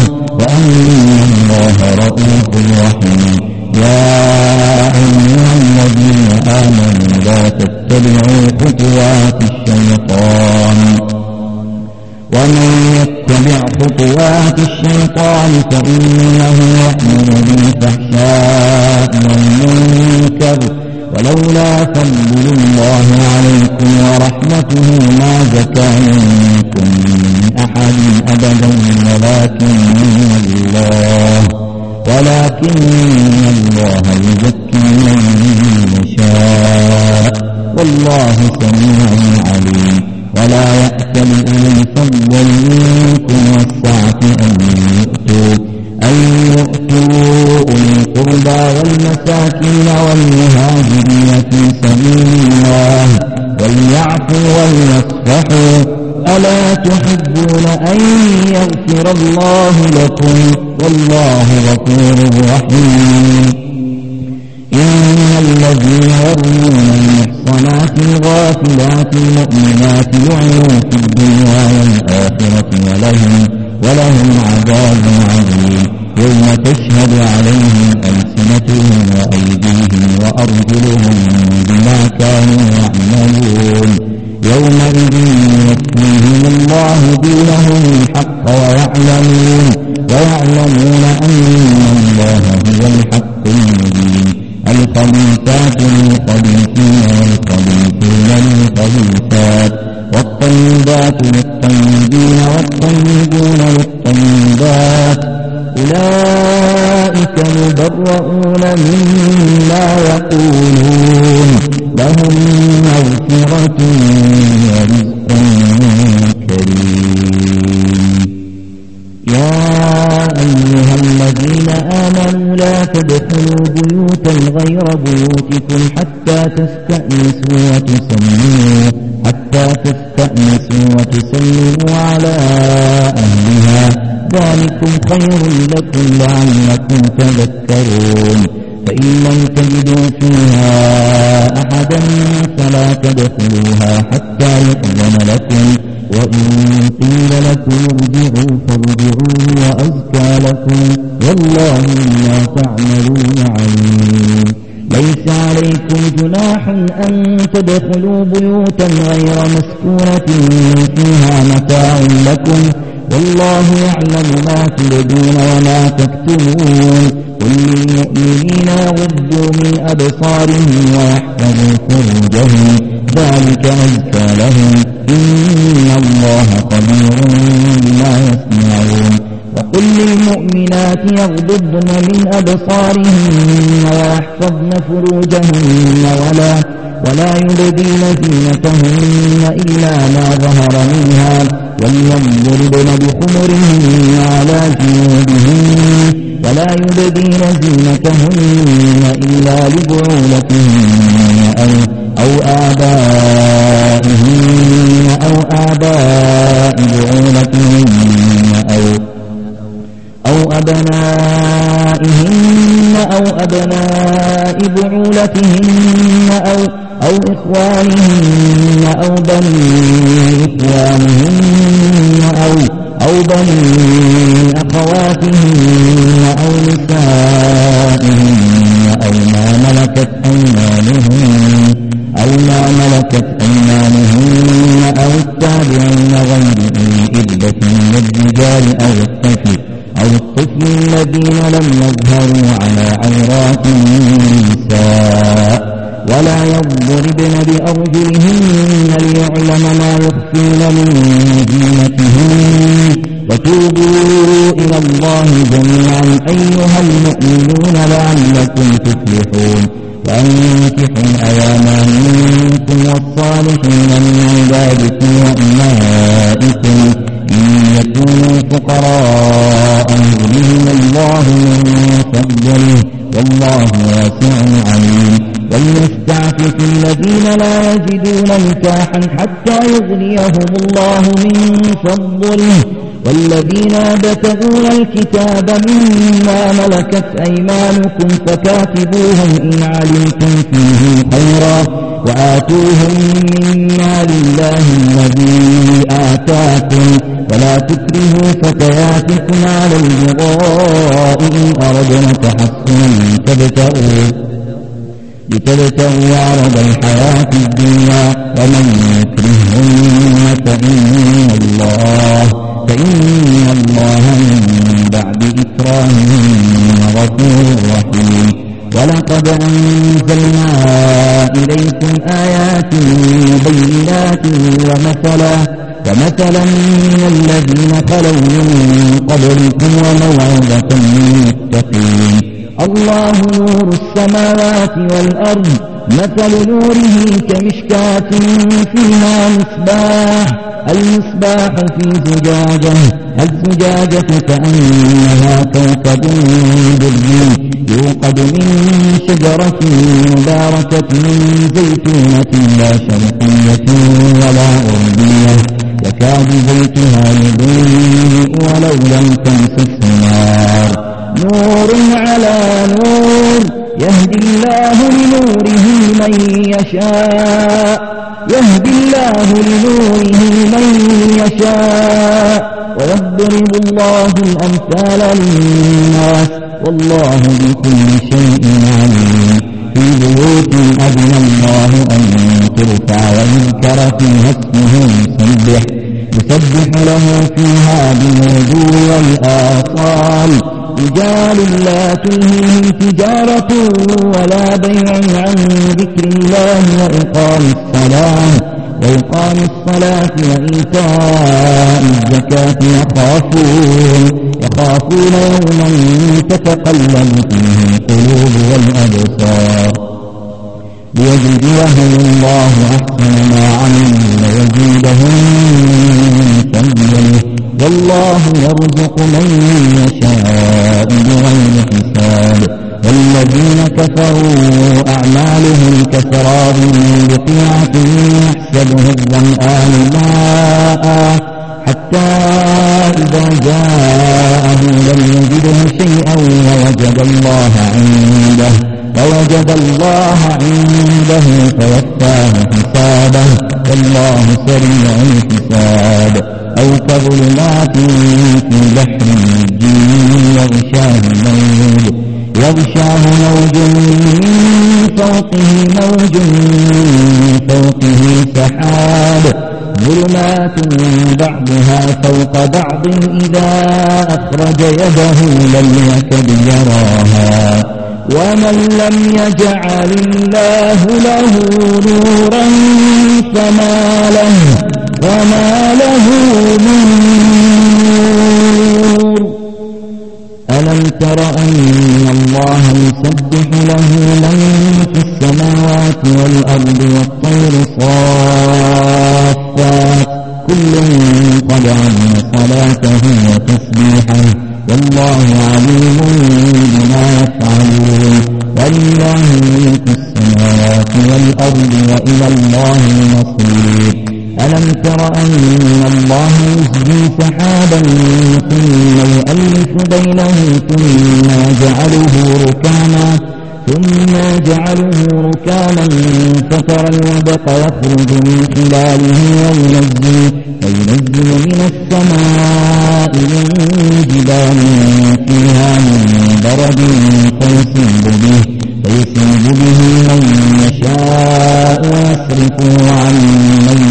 رؤوف رحيم. يا أيها الذين آمنوا لا تتبعوا خطوات الشيطان ومن يتبع خطوات الشيطان فإنه يأمر بالفحشاء والمنكر ولولا فضل الله عليكم ورحمته ما زكى منكم من أحد أبدا ولكن الله يزكي من يشاء والله سميع عليم. ولا يأتل أولي الفضل منكم والسعة أن يؤتوا أولي القربى والمساكين والمهاجرين في سبيل الله وليعفوا وليصفحوا ألا تحبون أن يغفر الله لكم والله غفور رحيم. إن الذين يرمون المحصنات الغافلات المؤمنات لعنوا في الدنيا والآخرة ولهم عذاب عظيم. يوم تشهد عليهم ألسنتهم وأيديهم وأرجلهم بما كانوا يعملون. يومئذ يكفيهم الله دينهم الحق ويعلمون أن الله هو الحق المبين. الخبيثات للخبيثين والخبيثون للخبيثات والطيبات للطيبين والطيبون للطيبات أولئك مبرؤون مما يقولون لهم مغفرة ورزق كريم. يا أيها الذين آمنوا لا تدخلوا بيوتا غير بيوتكم حتى تستأنسوا وتسلموا على أهلها ذلكم خير لكم لعلكم تذكرون. فإن لم تجدوا فيها أحدا فلا تدخلوها حتى يؤذن لكم وإن قيل لكم ارجعوا فارجعوا وأزكى لكم والله بما تعملون عليم. ليس عليكم جناح أن تدخلوا بيوتا غير مسكونة فيها متاع لكم والله يعلم ما تبدون وما تكتمون. قل للمؤمنين يغضوا من أبصارهم ويحفظوا فروجهم ذلك أزكى لهم إن الله خبير بما يصنعون. وقل للمؤمنات يغضضن من أبصارهن ويحفظن فروجهن ولا يبدين زينتهن إلا ما ظهر منها وليضربن بخمرهن على جيوبهن ولا يبدين زينتهن إلا لبعولتهن أو آبائهن أو آباء بعولتهن أو أبنائهن أو أبناء بعولتهن أو إخوانهن أو بني إخوانهن أو بني أخواتهن أو نسائهن أو ما ملكت أيمانهن أو التابعين غير أولي إربة من الرجال أو الطفل الذين لم يظهروا على عورات النساء ولا يضربن بأرجلهن ليعلم ما يخفين من زينتهن. وتوبوا إلى الله جميعا أيها المؤمنون لعلكم تفلحون. وأنكحوا الأيام منكم والصالحين من عبادكم وإمائكم إن يكونوا فقراء يغنيهم الله من فضله والله واسع عليم. وليستعفف الذين لا يجدون نكاحا حتى يغنيهم الله من فضله والذين يبتغون الكتاب مما ملكت أيمانكم فكاتبوهم إن علمتم فيهم خيرا وآتوهم مما لله الذي آتاكم ولا تكرهوا فتياتكم على البغاء إن أردنا تحسنا لتبتغوا عرض الحياة الدنيا ومن يكرههن فإن الله من بعد إكراههن غفور رحيم. ولقد أنزلنا إليكم آيات بينات ومثلا من الذين خلوا من قبلكم وموعظة للمتقين. الله نور السماوات والأرض مثل نوره كمشكاة فيها المصباح في زجاجة الزجاجة كأنها كوكب دري يوقد من شجرة مباركة زيتونة لا شرقية ولا غربية يكاد زيتها يضيء ولو لم تمسسه نار نور على نور يهدي الله لنوره من يشاء ويضرب الله الأمثال للناس والله بكل شيء عليم. في بيوت أذن الله أن ترفع ويذكر فيها اسمه يسبح له فيها بالغدو والآصال رجال لا تلهيهم تجارة ولا بيع عن ذكر الله وإقام الصلاة وإيتاء الزكاة يخافون يوما تتقلب فيه القلوب والأبصار ليجزيهم الله أحسن ما عملوا ويزيدهم من فضله والله يرزق من يشاء بغير حساب. والذين كفروا أعمالهم كسراب بقيعة يحسبه الظمآن ماء حتى إذا جاءه لم يجده شيئا ووجد الله عنده فوفاه حسابه والله سريع الحساب. أو كظلمات في بحر الجين يغشاه موج من فوقه سحاب ظلمات بعضها فوق بعض إذا أخرج يده لم يكد يراها ومن لم يجعل الله له نورا فما له من نور. ألم تر أن الله يسبح له من في السماوات والأرض والطير صافات كل قد علم صلاته وتسبيحه والله عليم بما يفعلون. ولله ملك السماوات والأرض وإلى الله المصير. ألم تر أن الله يزجي سحابا ثم يؤلف بينه ثم يجعله ركاما فترى الودق يخرج من خلاله وينزل من السماء من جبال فيها من برد فيصيب به من يشاء ويصرفه عن من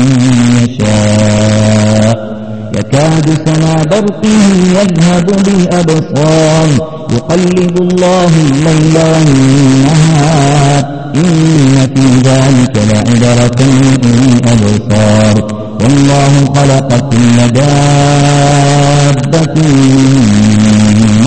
يشاء يكاد سنا برقه يذهب بالأبصار يقلب الله الليل والنهار إن في ذلك لعبرة لأولي الأبصار. والله خلق كل دابة